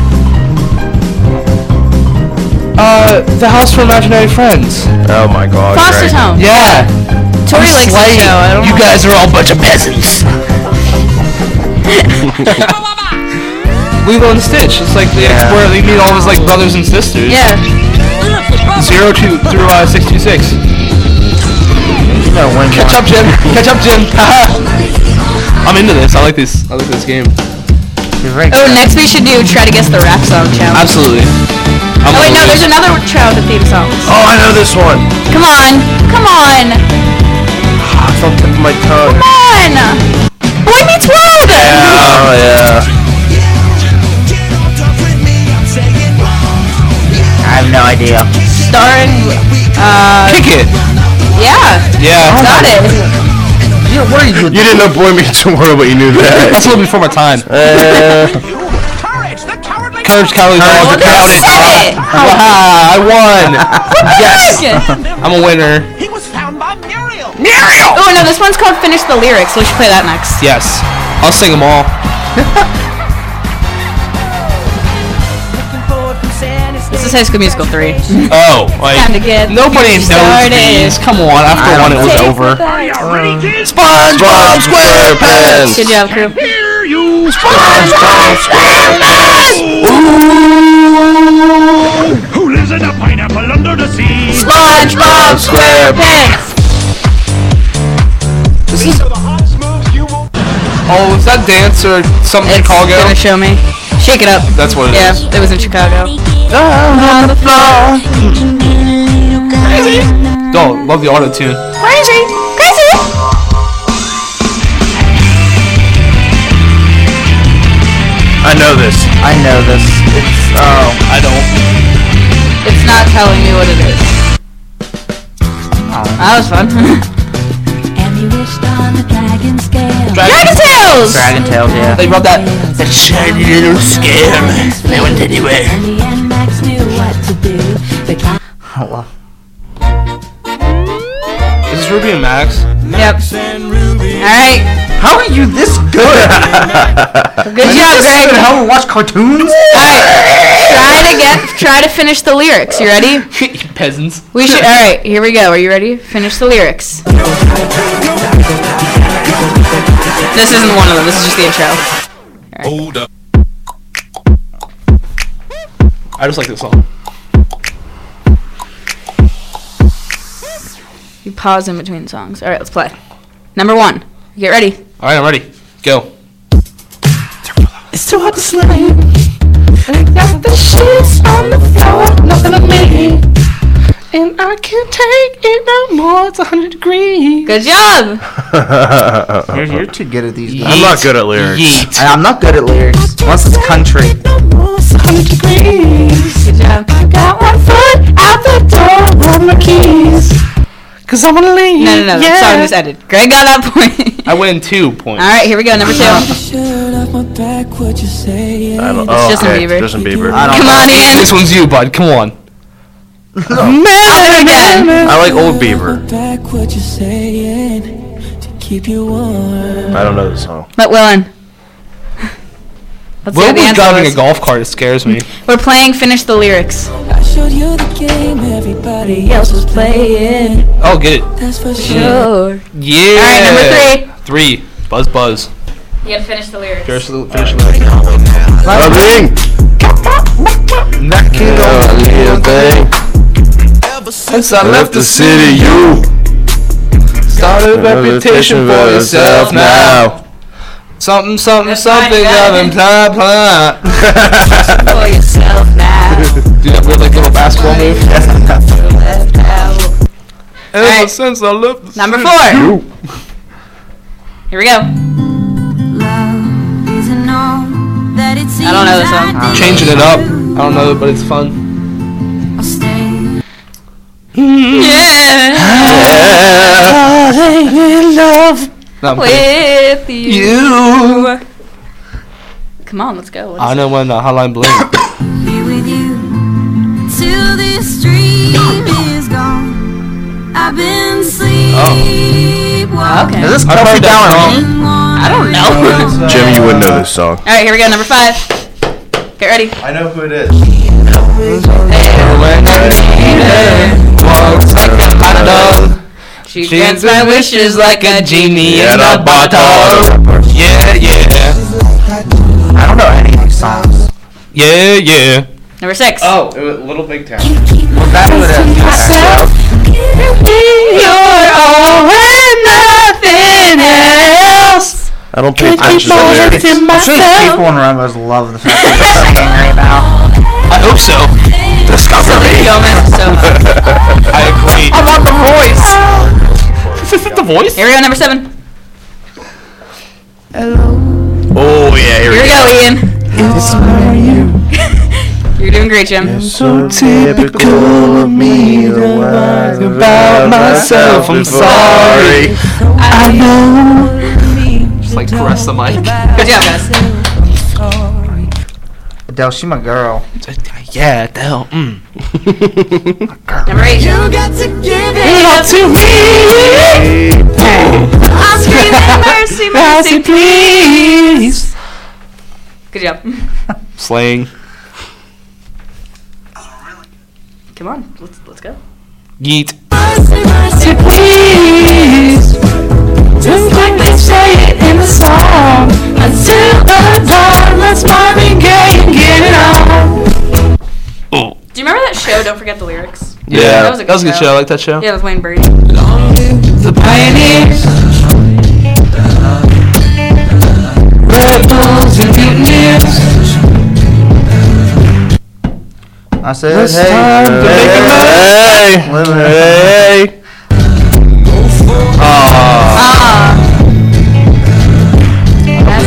Uh, the House for Imaginary Friends. Oh my God. Foster's Greg. Home. Yeah. Tori I'm likes the slaying. show. I don't You know. guys are all a bunch of peasants. Lilo and Stitch. It's like the Yeah. where they meet all his like brothers and sisters. Yeah. Zero two through uh, six two six. No, when Catch up, Jim. Catch up, Jim. I'm into this. I like this. I like this game. You're very Oh, next we should do try to guess the rap song challenge. Absolutely. I'm Oh wait, no, gonna there's lose. another try with the theme songs. Oh, I know this one. Come on, come on, It's on the tip of my tongue. come on! Boy Meets World. Oh yeah. I have no idea. Starring, uh, Kick it. yeah, Yeah. got it. Yeah, what are you You didn't know Boy Meets World, but you knew That's that. a little before my time. Uh, Courage, Cowardly Dog. Well, just say it. Haha, I won. Yes. I'm a winner. Oh no, this one's called Finish the Lyrics. So we should play that next. Yes. I'll sing them all. This is High School Musical three. Oh, like Time to get nobody knows started. these. Come on, after one it was over. SpongeBob SquarePants. Good job, crew. SpongeBob SquarePants. Who lives in a pineapple under the sea? SpongeBob SquarePants. Oh, is that dance or something It's Chicago? gonna show me. Shake it up. That's what it Yeah, is. it was in Chicago. On the floor. Crazy. Oh, love the auto tune. Crazy, crazy. I know this. I know this. It's oh. I don't. It's not telling me what it is. Oh. That was fun. And he wished on the dragon scale. Dragon Tales. Dragon Tales, yeah. They wrote that. That shiny little scale. They went anywhere. In the end, Max knew what to do. The cat Oh well. Is this Ruby and Max? Yep. All right. How are you this good? Good job, Greg. How watch cartoons? All right. Try to get. Try to finish the lyrics. You ready? You peasants. We should. All right. Here we go. Are you ready? Finish the lyrics. This isn't one of them. This is just the intro. Hold up. I just like this song. You pause in between songs. All right. Let's play. Number one. Get ready. All right, I'm ready. Go. It's too hot to sleep. Got the sheets on the floor, nothing on me. And I can't take it no more. It's one hundred degrees. Good job. You're, you're too good at these. I'm not good at lyrics. Yeet. I, I'm not good at lyrics. Unless it's country. Good job. I got one foot out the door with my keys. Cause I'm gonna leave. No, no, no. The yeah. song just ended. Greg got that point. I win two points. All right, here we go. Number two. I don't, oh, Justin okay. Bieber. Justin Bieber. I don't Come know. on, Ian. This one's you, bud. Come on. I'll do it again. I like old Bieber. I don't know this song. But Willen. Let's Will see what the was answer driving was. a golf cart. It scares me. We're playing Finish the Lyrics. I showed you the game everybody else was playing. Oh, get it. That's for sure. Sure. Yeah. All right, number three. Three. Buzz, buzz. You gotta finish the lyrics. Finish the finish the lyrics. Loving. Knocking Oh, on the little thing. Since I I left the city, you. start a reputation for yourself now. Something, something, That's something, fine, of blah, blah. For yourself now. Do that weird like little basketball move. Left out. Ever right. since I left the Number city. four. Here we go. I don't know this song. Changing it up. I don't know, but it's fun. Yeah. in love No, I'm kidding. With you. Come on, let's go. What is I know when uh, Hotline Bling. Be with you till this dream is gone. I've been sleepwalking. Okay. Is this I've Kelsey heard that Ballerini? I don't know. Jimmy, you wouldn't know this song. All right, here we go. Number five. Get ready. I know who it is. She grants my wishes like a genie Yeah, in a the bottle. Yeah, yeah. I don't know any of these songs. Yeah, yeah. Number six. Oh, it was Little Big Town. Was that who it is? You're all and nothing else. I don't pay I'm attention to sure, the lyrics. I'm sure people in Ramos love the fact that you're singing right now. I hope so. Discover me. So much. I agree. I want the voice. Is it the voice? Here we go. Number seven. Oh, yeah, here, Here we go, Ian. You're doing great, Jim. So typical of me to lie about myself. I'm sorry. I know. Just like caress the mic. Good job, guys. Adele, she my girl. Yeah, Adele. Mm. Number eight. You got to give it Up to me. I'm screaming mercy, mercy, please. Good job. Slaying. Come on, let's let's go. Yeet. mercy, mercy, Please, just like they say it in the song. Until the dawn, let's Marvin Gaye and get it on. Oh. Do you remember that show? Don't forget the lyrics. Yeah, that was a good, good show. I like that show. Yeah, with Wayne Brady. The pioneers, rebels and mutineers. I said, It's hey, time to hey, make a living it. Hey. Ah. That's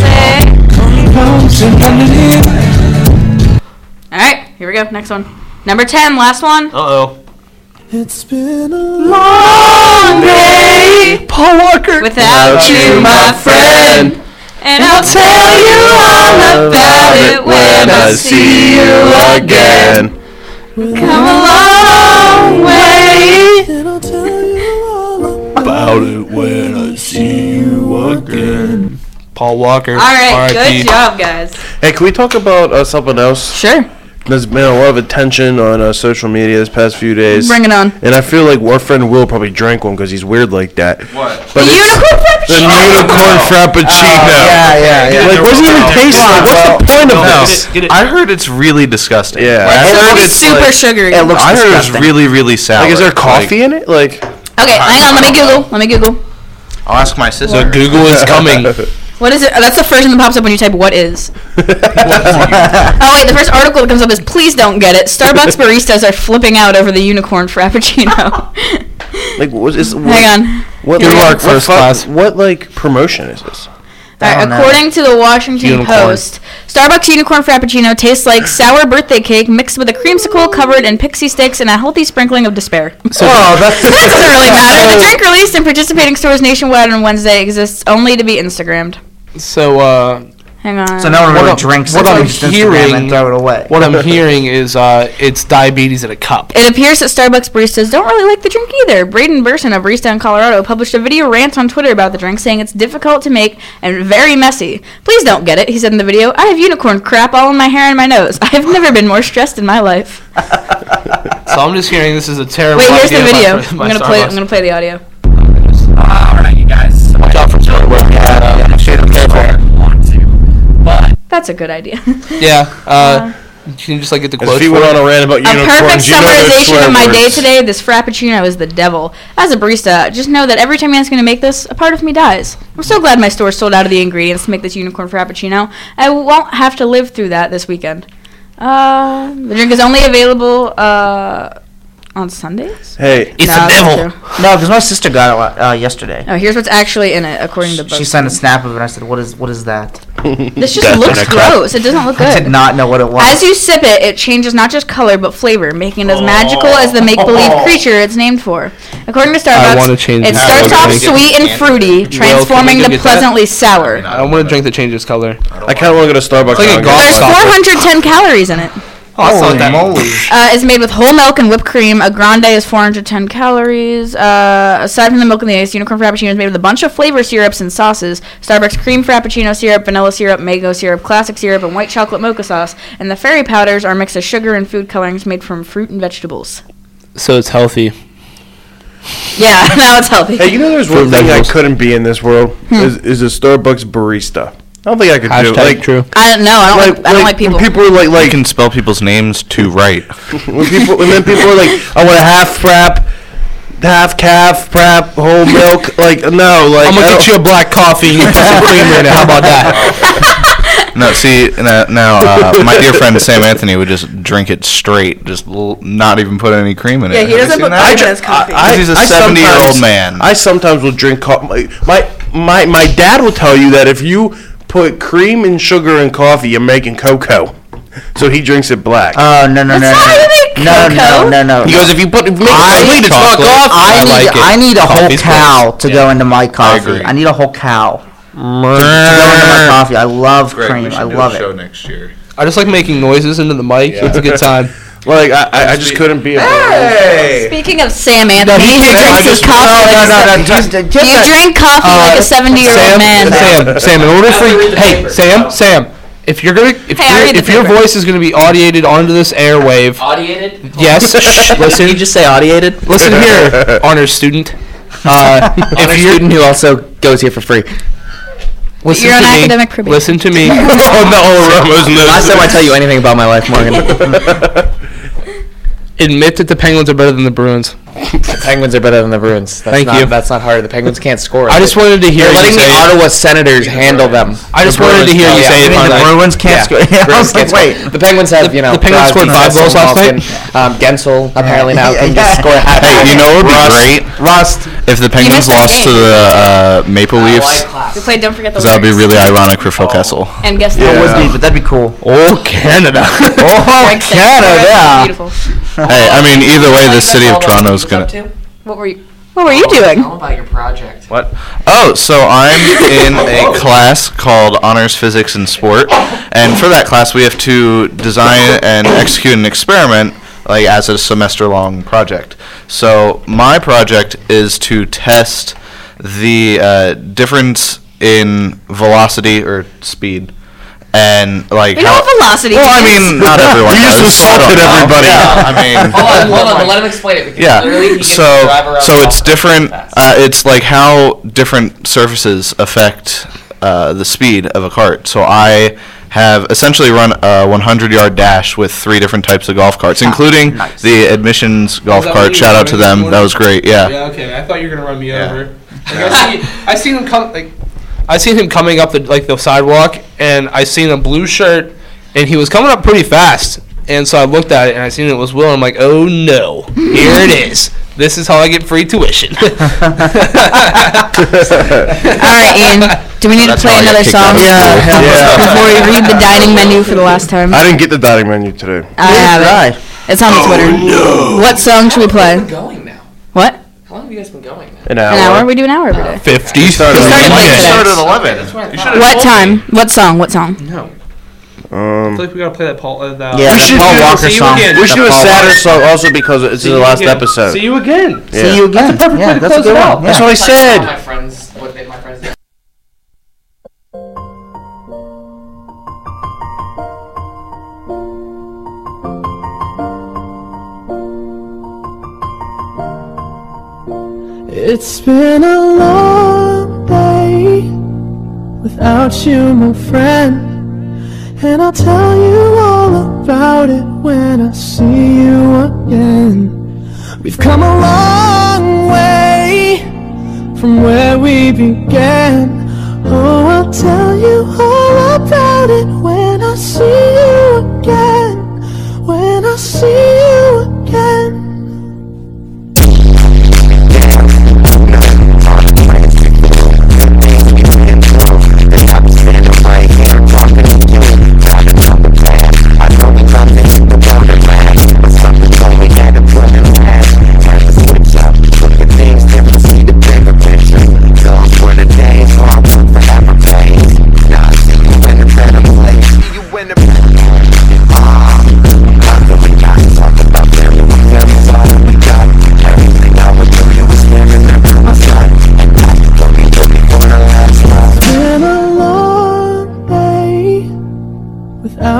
it. All right, here we go. Next one. Number ten, last one. Uh oh. It's been a long day Paul Walker. Without you, my friend. And I'll tell you all about it when I see you again. Come a long way. and I'll tell you all About it when I see you again. Paul Walker. All right, R I P. good job, guys. Hey, can we talk about uh, something else? Sure. There's been a lot of attention on uh, social media this past few days. Bring it on. And I feel like our friend Will probably drank one because he's weird like that. What? But The it's unicorn the frappuccino. unicorn frappuccino. Yeah, yeah, yeah. Like, what does it even taste like? What's the point of No, this? Get it. I heard it's really disgusting. Yeah. I It's heard like it's super like, sugary. It looks I heard disgusting. it's really, really sour. Like, is there coffee in it? Like, Okay, hang on. Let me Google. Let me Google. I'll ask my sister. So Google is coming. What is it? Oh, that's the first thing that pops up when you type "what is." Oh wait, the first article that comes up is "Please don't get it." Starbucks baristas are flipping out over the unicorn frappuccino. like, what is? What, Hang on. What, Good what, luck, what, first fu- class. what like promotion is this? All right, don't know. according to the Washington Unicorn. Post, Starbucks unicorn frappuccino tastes like sour birthday cake mixed with a creamsicle covered in pixie sticks and a healthy sprinkling of despair. Oh, that's That doesn't really matter. The drink released in participating stores nationwide on Wednesday exists only to be Instagrammed. So, uh, Hang on. So no one What really I'm- drinks what it. I'm They just Instagram hearing- and throw it away. what I'm hearing is uh, it's diabetes in a cup. It appears that Starbucks baristas don't really like the drink either. Braden Burson, a barista in Colorado, published a video rant on Twitter about the drink, saying it's difficult to make and very messy. Please don't get it, he said in the video. I have unicorn crap all in my hair and my nose. I have never been more stressed in my life. So I'm just hearing this is a terrible Wait, here's the idea by- video. by I'm gonna play. I'm Starbucks. gonna play the audio. Alright, you guys. Watch out for Starbucks. Yeah, careful. Want to, but That's a good idea. Yeah. Uh, can you just like get the As quote? if he for went it? on a rant about A unicorns, perfect you know there's summarization swear of my day words. today. This frappuccino is the devil. As a barista, just know that every time you ask me to make this, a part of me dies. I'm so glad my store sold out of the ingredients to make this unicorn frappuccino. I won't have to live through that this weekend. Uh, the drink is only available uh, on Sundays? Hey, It's No, the that's devil. true. No, because my sister got it uh, yesterday. Oh, here's what's actually in it, according to BuzzFeed. She sent a snap of it, and I said, "What is what is that?" This just Death looks in a cup. gross. It doesn't look I good. did not know what it was. As you sip it, it changes not just color but flavor, making it as magical as the make-believe creature it's named for. According to I wanna Starbucks, change it the starts color. off Can I get- sweet and fruity, transforming go to get that? pleasantly sour. I want to drink that changes color. I kind of want to go to Starbucks. It's like now a and get golf There's one. stop. four hundred ten calories in it. Oh, that's Holy not that. moly! Uh, it's made with whole milk and whipped cream. A grande is four hundred ten calories. Uh, aside from the milk and the ice, Unicorn Frappuccino is made with a bunch of flavor syrups and sauces. Starbucks cream Frappuccino syrup, vanilla syrup, mango syrup, classic syrup, and white chocolate mocha sauce. And the fairy powders are a mix of sugar and food colorings made from fruit and vegetables. So it's healthy. Yeah, now it's healthy. Hey, you know, there's Fruit one thing I vegetables. couldn't be in this world is, is a Starbucks barista. I don't think I could do it. Hashtag Like, true. I don't know. I don't like, I don't like people. When people are like, I like can spell people's names too right. when people, and then people are like, I want a half frap, half calf frap, whole milk. Like, no, like I'm gonna I get don't- you a black coffee and you put some creamer in it. How about that? No, see, now, now uh, my dear friend Sam Anthony would just drink it straight, just l- not even put any cream in it. Yeah, he Have you doesn't seen put that? cream in his coffee. Because he's a I seventy-year-old sometimes- man. I sometimes will drink coffee. My, my my dad will tell you that if you put cream and sugar in coffee, you're making cocoa. So he drinks it black. Oh no no no That's not how you make no no cocoa. no no no. he goes, if you put if you make I- it sweet, it's not chocolate. coffee. I I need like it. I need a whole Coffee's cow gross. to go into my coffee. agree. I, need a whole cow to go into my coffee. I love cream. I love it. next year. I just like making noises into the mic. It's a good time. Like I, I, I just couldn't be a Hey! Speaking of Sam Anthony, he he can't- drinks I his just- coffee. no, like no, a no, se- no, just- Do just you a- drink coffee like a seventy-year-old Sam, man? Sam, Sam, in order for you, hey, Sam, Sam, if you're gonna, if, Hey, I you're- read the if your paper. voice is gonna be audiated onto this airwave, Audiated? yes, shh, listen, Did you just say audiated? listen here, honor student. Uh, if you're, who also goes here for free. listen You're to on me, academic probation. listen to me. Oh no, Last time I tell you anything about my life, Morgan. admit that the Penguins are better than the Bruins. The Penguins are better than the Bruins. That's Thank not, you. That's not hard. The Penguins can't score. I just wanted to hear They're you letting the say it. Ottawa Senators handle them. I just The wanted to Bruins- hear oh, you yeah. say I it. mean, on the that. Bruins can't Yeah. score. I Bruins was like, can't score. wait. The Penguins have, you know, The Penguins Crosby, scored five Kessel, goals last Malkin. Um, Gensel apparently now can just score a hat. Hey, you know what would be great? Rust. If the Penguins missed that lost to game. the uh, Maple Leafs, We played Don't Forget the because that would be Lyrics. really ironic for Phil Kessel. And guess That what? would be, but that'd be cool. Oh, Canada. Oh, Greg said Canada. Beautiful. Hey, I mean, either way, the city of Toronto's gonna. What were you? What were you doing? Tell about your project. What? Oh, so I'm in a class called Honors Physics and Sport, and for that class we have to design and execute an experiment, like as a semester-long project. So my project is to test the uh, difference in velocity or speed, and like We know how. what velocity Well, I is. mean, not everyone. You just does. I don't insulted know. everybody. Yeah, I mean. Hold on, hold on, but let him explain it. Because literally he Yeah. gets So to drive around so the it's office different. fast. Uh, it's like how different surfaces affect uh, the speed of a cart. So I have essentially run a hundred yard dash with three different types of golf carts, including nice. the admissions golf that cart. what you Shout were out to doing this them. That morning? was great. Yeah. Yeah, okay. I thought you were gonna run me Yeah. over. Like, I, see, I seen him come. Like, I seen him coming up the like the sidewalk, and I seen a blue shirt, and he was coming up pretty fast. And so I looked at it, and I seen it was Will. And I'm like, oh no, here it is. This is how I get free tuition. All right, Ian. Do we need That's to play how I another get kicked song? out of school. Yeah. Before we read the dining menu for the last time. I didn't get the dining menu today. I have it. It's on the Twitter. What song should we play? We're going now. What? How long have you guys been going now? An An hour. hour? We do an hour every day. Fifty. started We started late You today. started at eleven. That's what I You thought. should've What told me. time? What song? What song? No. I Um, feel like we gotta play that Paul. Uh, that Yeah, We the should Paul do- Walker see you song. again. we should do a Paul sadder Walker. song also because it's See the you last again. episode. See you again. Yeah. See you again. That's a perfect Yeah, way to that's a close good it out. one. That's Yeah. what I Tell said. my friends what they, my friends did. It's been a long day without you, my friend, and I'll tell you all about it when I see you again. We've come a long way from where we began. Oh, I'll tell you all about it when I see you again. When I see you again.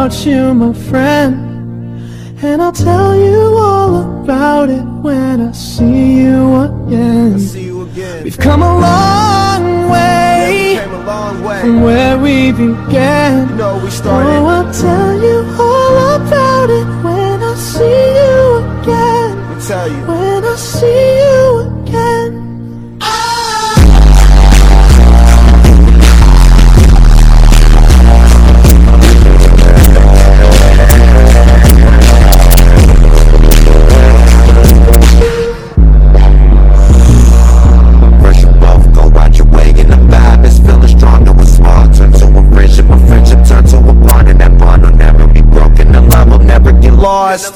without you, my friend. And I'll tell you all about it when I see you again. We've come a long way from where we began. Oh, I'll tell you all about it when I see you again. When I see you again. Lost.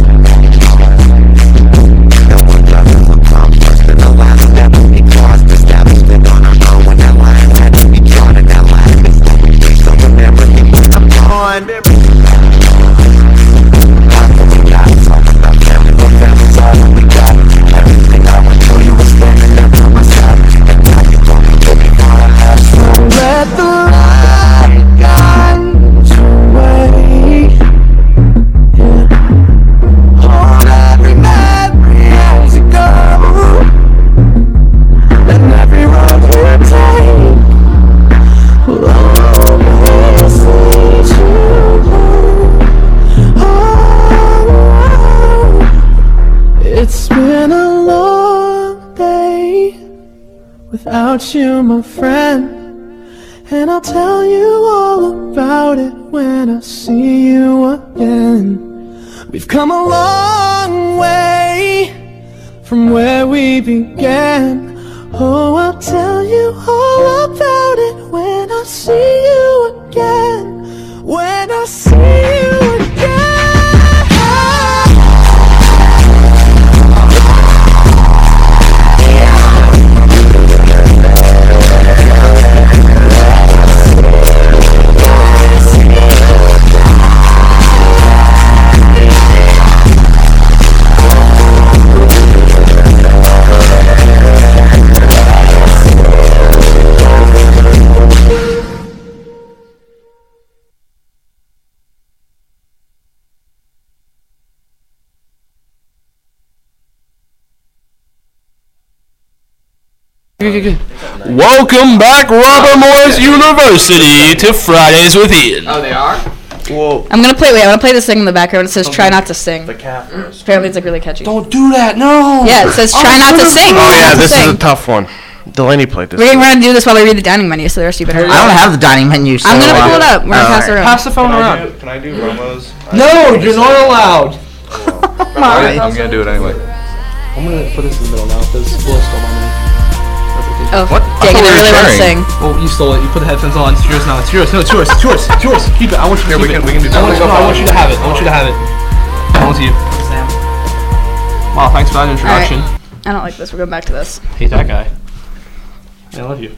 Without you, my friend, and I'll tell you all about it when I see you again. We've come a long way from where we began. Oh, I'll tell you all about it when I see you again. When I see you again. Welcome back, Robert Morris University, to Fridays with Ian. Oh, they are? Whoa. I'm gonna play. Wait, I'm gonna play this thing in the background. It says "Try not to sing." The cat first. Apparently, it's like really catchy. Don't do that, no. Yeah, it says "Try not to sing." Oh Try yeah, not to this sing. is a tough one. Delaney played this. We're gonna, we're gonna do this while we read the dining menu, so the rest of you better. I don't have the dining menu. So I'm gonna uh, pull it up. We're gonna all pass it right. around. Pass the phone Can I around. do, can I do Romo's? No, you're not allowed. Alright, I'm gonna do it anyway. I'm gonna put this in the middle now because Will stole my money. Oh, What? I dang it! thought we I were really want to sharing. sing. Oh, you stole it. You put the headphones on. It's yours now. It's yours. No, it's yours. It's yours. It's yours. Keep it. I want you to Here, keep we it. can- we can do I want, that. no, I want you to have it. I want you to have it. I want you. Sam. Wow, thanks for that introduction. I don't like this. We're going back to this. Hate that guy. I love you.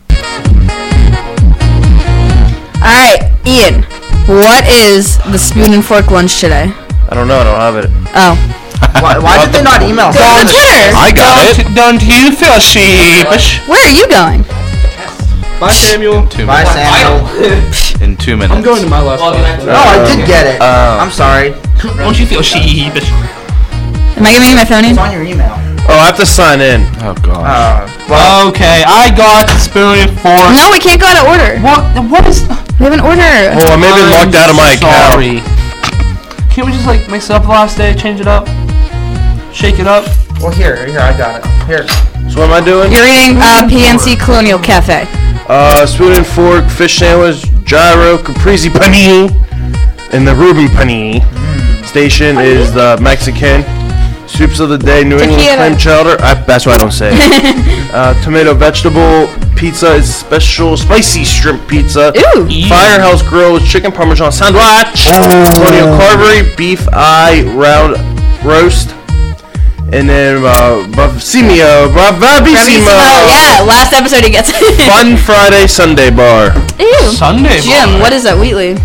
All right, Ian. What is the spoon and fork lunch today? I don't know. I don't have it. Oh. Why, why did they not email us? Go on Twitter. I got it. Don't you feel sheepish? Where are you going? Bye, Samuel. Two Bye, minutes. Samuel. In two minutes. I'm going to my last one. No, I did get it. Oh. I'm sorry. Don't you feel sheepish? Am I giving you my phone It's in? on your email. Oh, I have to sign in. Oh god. Uh, well, Okay, I got spoon and fork. No, we can't go out of order. What? What is? We have an order. Oh, I may have been locked out of my account. Sorry. Can't we just like mix it up the last day, change it up, shake it up? well, here, here, I got it. Here. So what am I doing? You're eating uh, P N C Colonial Cafe. Uh, spoon and fork, fish sandwich, gyro, caprese panini, and the Reuben panini. Station is the Mexican. Soups of the day, New England Tequila. clam chowder. I, that's why I don't say it. uh, tomato vegetable pizza is special spicy shrimp pizza. Ooh. Firehouse Grill is chicken parmesan sandwich. Colonial carvery, beef eye round roast. And then uh, Bravissimo, Bravissimo. Yeah, last episode he gets it. Fun Friday Sunday bar. Ew. Sunday. Jim, bar. what is that, Wheatley?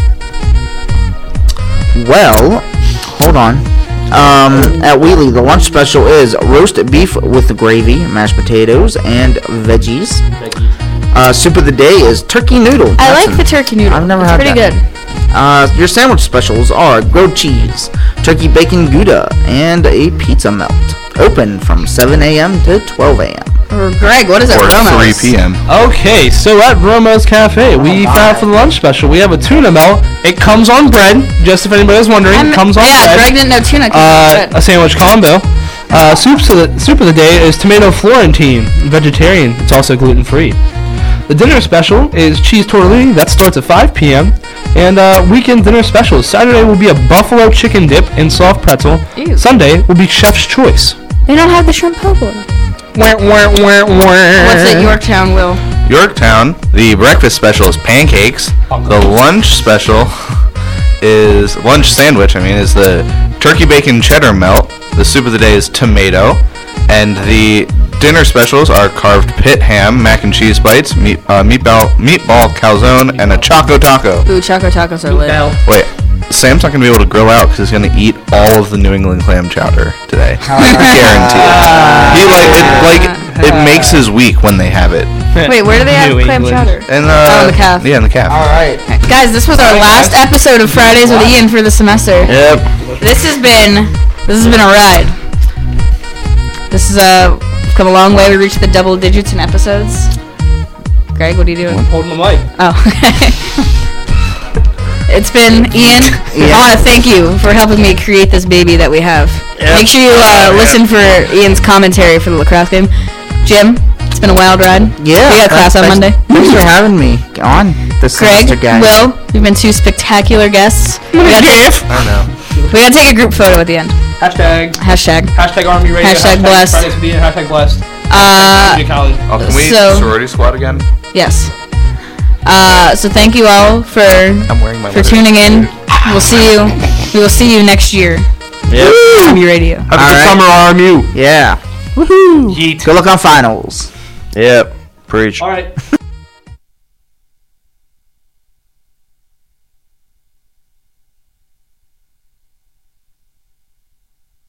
Well, hold on. Um, at Wheatley, the lunch special is roast beef with gravy, mashed potatoes, and veggies. Uh, soup of the day is turkey noodle. I That's like an- the turkey noodle. I've never it's had pretty that. good. Uh, your sandwich specials are grilled cheese, turkey bacon gouda, and a pizza melt. Open from seven a.m. to twelve a.m. Or Greg, what is it? Or Romo's? three p.m. Okay, so at Romo's Cafe, we found for the lunch special, we have a tuna melt. It comes on bread, just if anybody was wondering. I'm- It comes on yeah, bread. Greg didn't know tuna came on Uh, bread. a sandwich combo. Uh, soups of the, soup of the day is tomato Florentine, vegetarian. It's also gluten-free. The dinner special is cheese tortellini. That starts at five p.m. And uh, weekend dinner specials. Saturday will be a buffalo chicken dip and soft pretzel. Ew. Sunday will be chef's choice. They don't have the shrimp po' boy. What's What's at Yorktown, Will? Yorktown, the breakfast special is pancakes. The lunch special is lunch sandwich. I mean, is the turkey bacon cheddar melt. The soup of the day is tomato, and the dinner specials are carved pit ham, mac and cheese bites, meat, uh, meatball meatball calzone, and a choco taco. Ooh, Choco Tacos are lit. Wait, Sam's not gonna be able to grill out because he's gonna eat all of the New England clam chowder today. Guarantee it. He like it like it makes his week when they have it. Wait, where do they have New clam England. chowder? And uh, Oh, in the calf. Yeah, in the calf. All right. Guys, this was our last episode of Fridays with Ian for the semester. Yep. This has been this has been a ride. This is a come a long way. We reached the double digits in episodes. Greg, what are you doing? Holding the mic. Oh, okay. It's been Ian. I want to thank you for helping me create this baby that we have. Make sure you uh, listen for Ian's commentary for the lacrosse game. Jim, it's been a wild ride. Yeah. We got class on thanks- Monday. Thanks for having me on this Greg, semester, guys. Will, you've been two spectacular guests. We gotta, take, I don't know. we gotta take a group photo at the end. Hashtag. Hashtag. Hashtag Army Radio. Hashtag blessed. Fridays with Ian. Hashtag blessed. Uh, Community college. Oh, can we So- sorority squad again? yes. Uh, so thank you all for I'm wearing my for leather tuning in. We'll see you. We will see you next year. Yep. Army Radio. Have a good All right. summer, R M U. Yeah. Woohoo. Yeet. Good luck on finals. Yep. Preach. All right.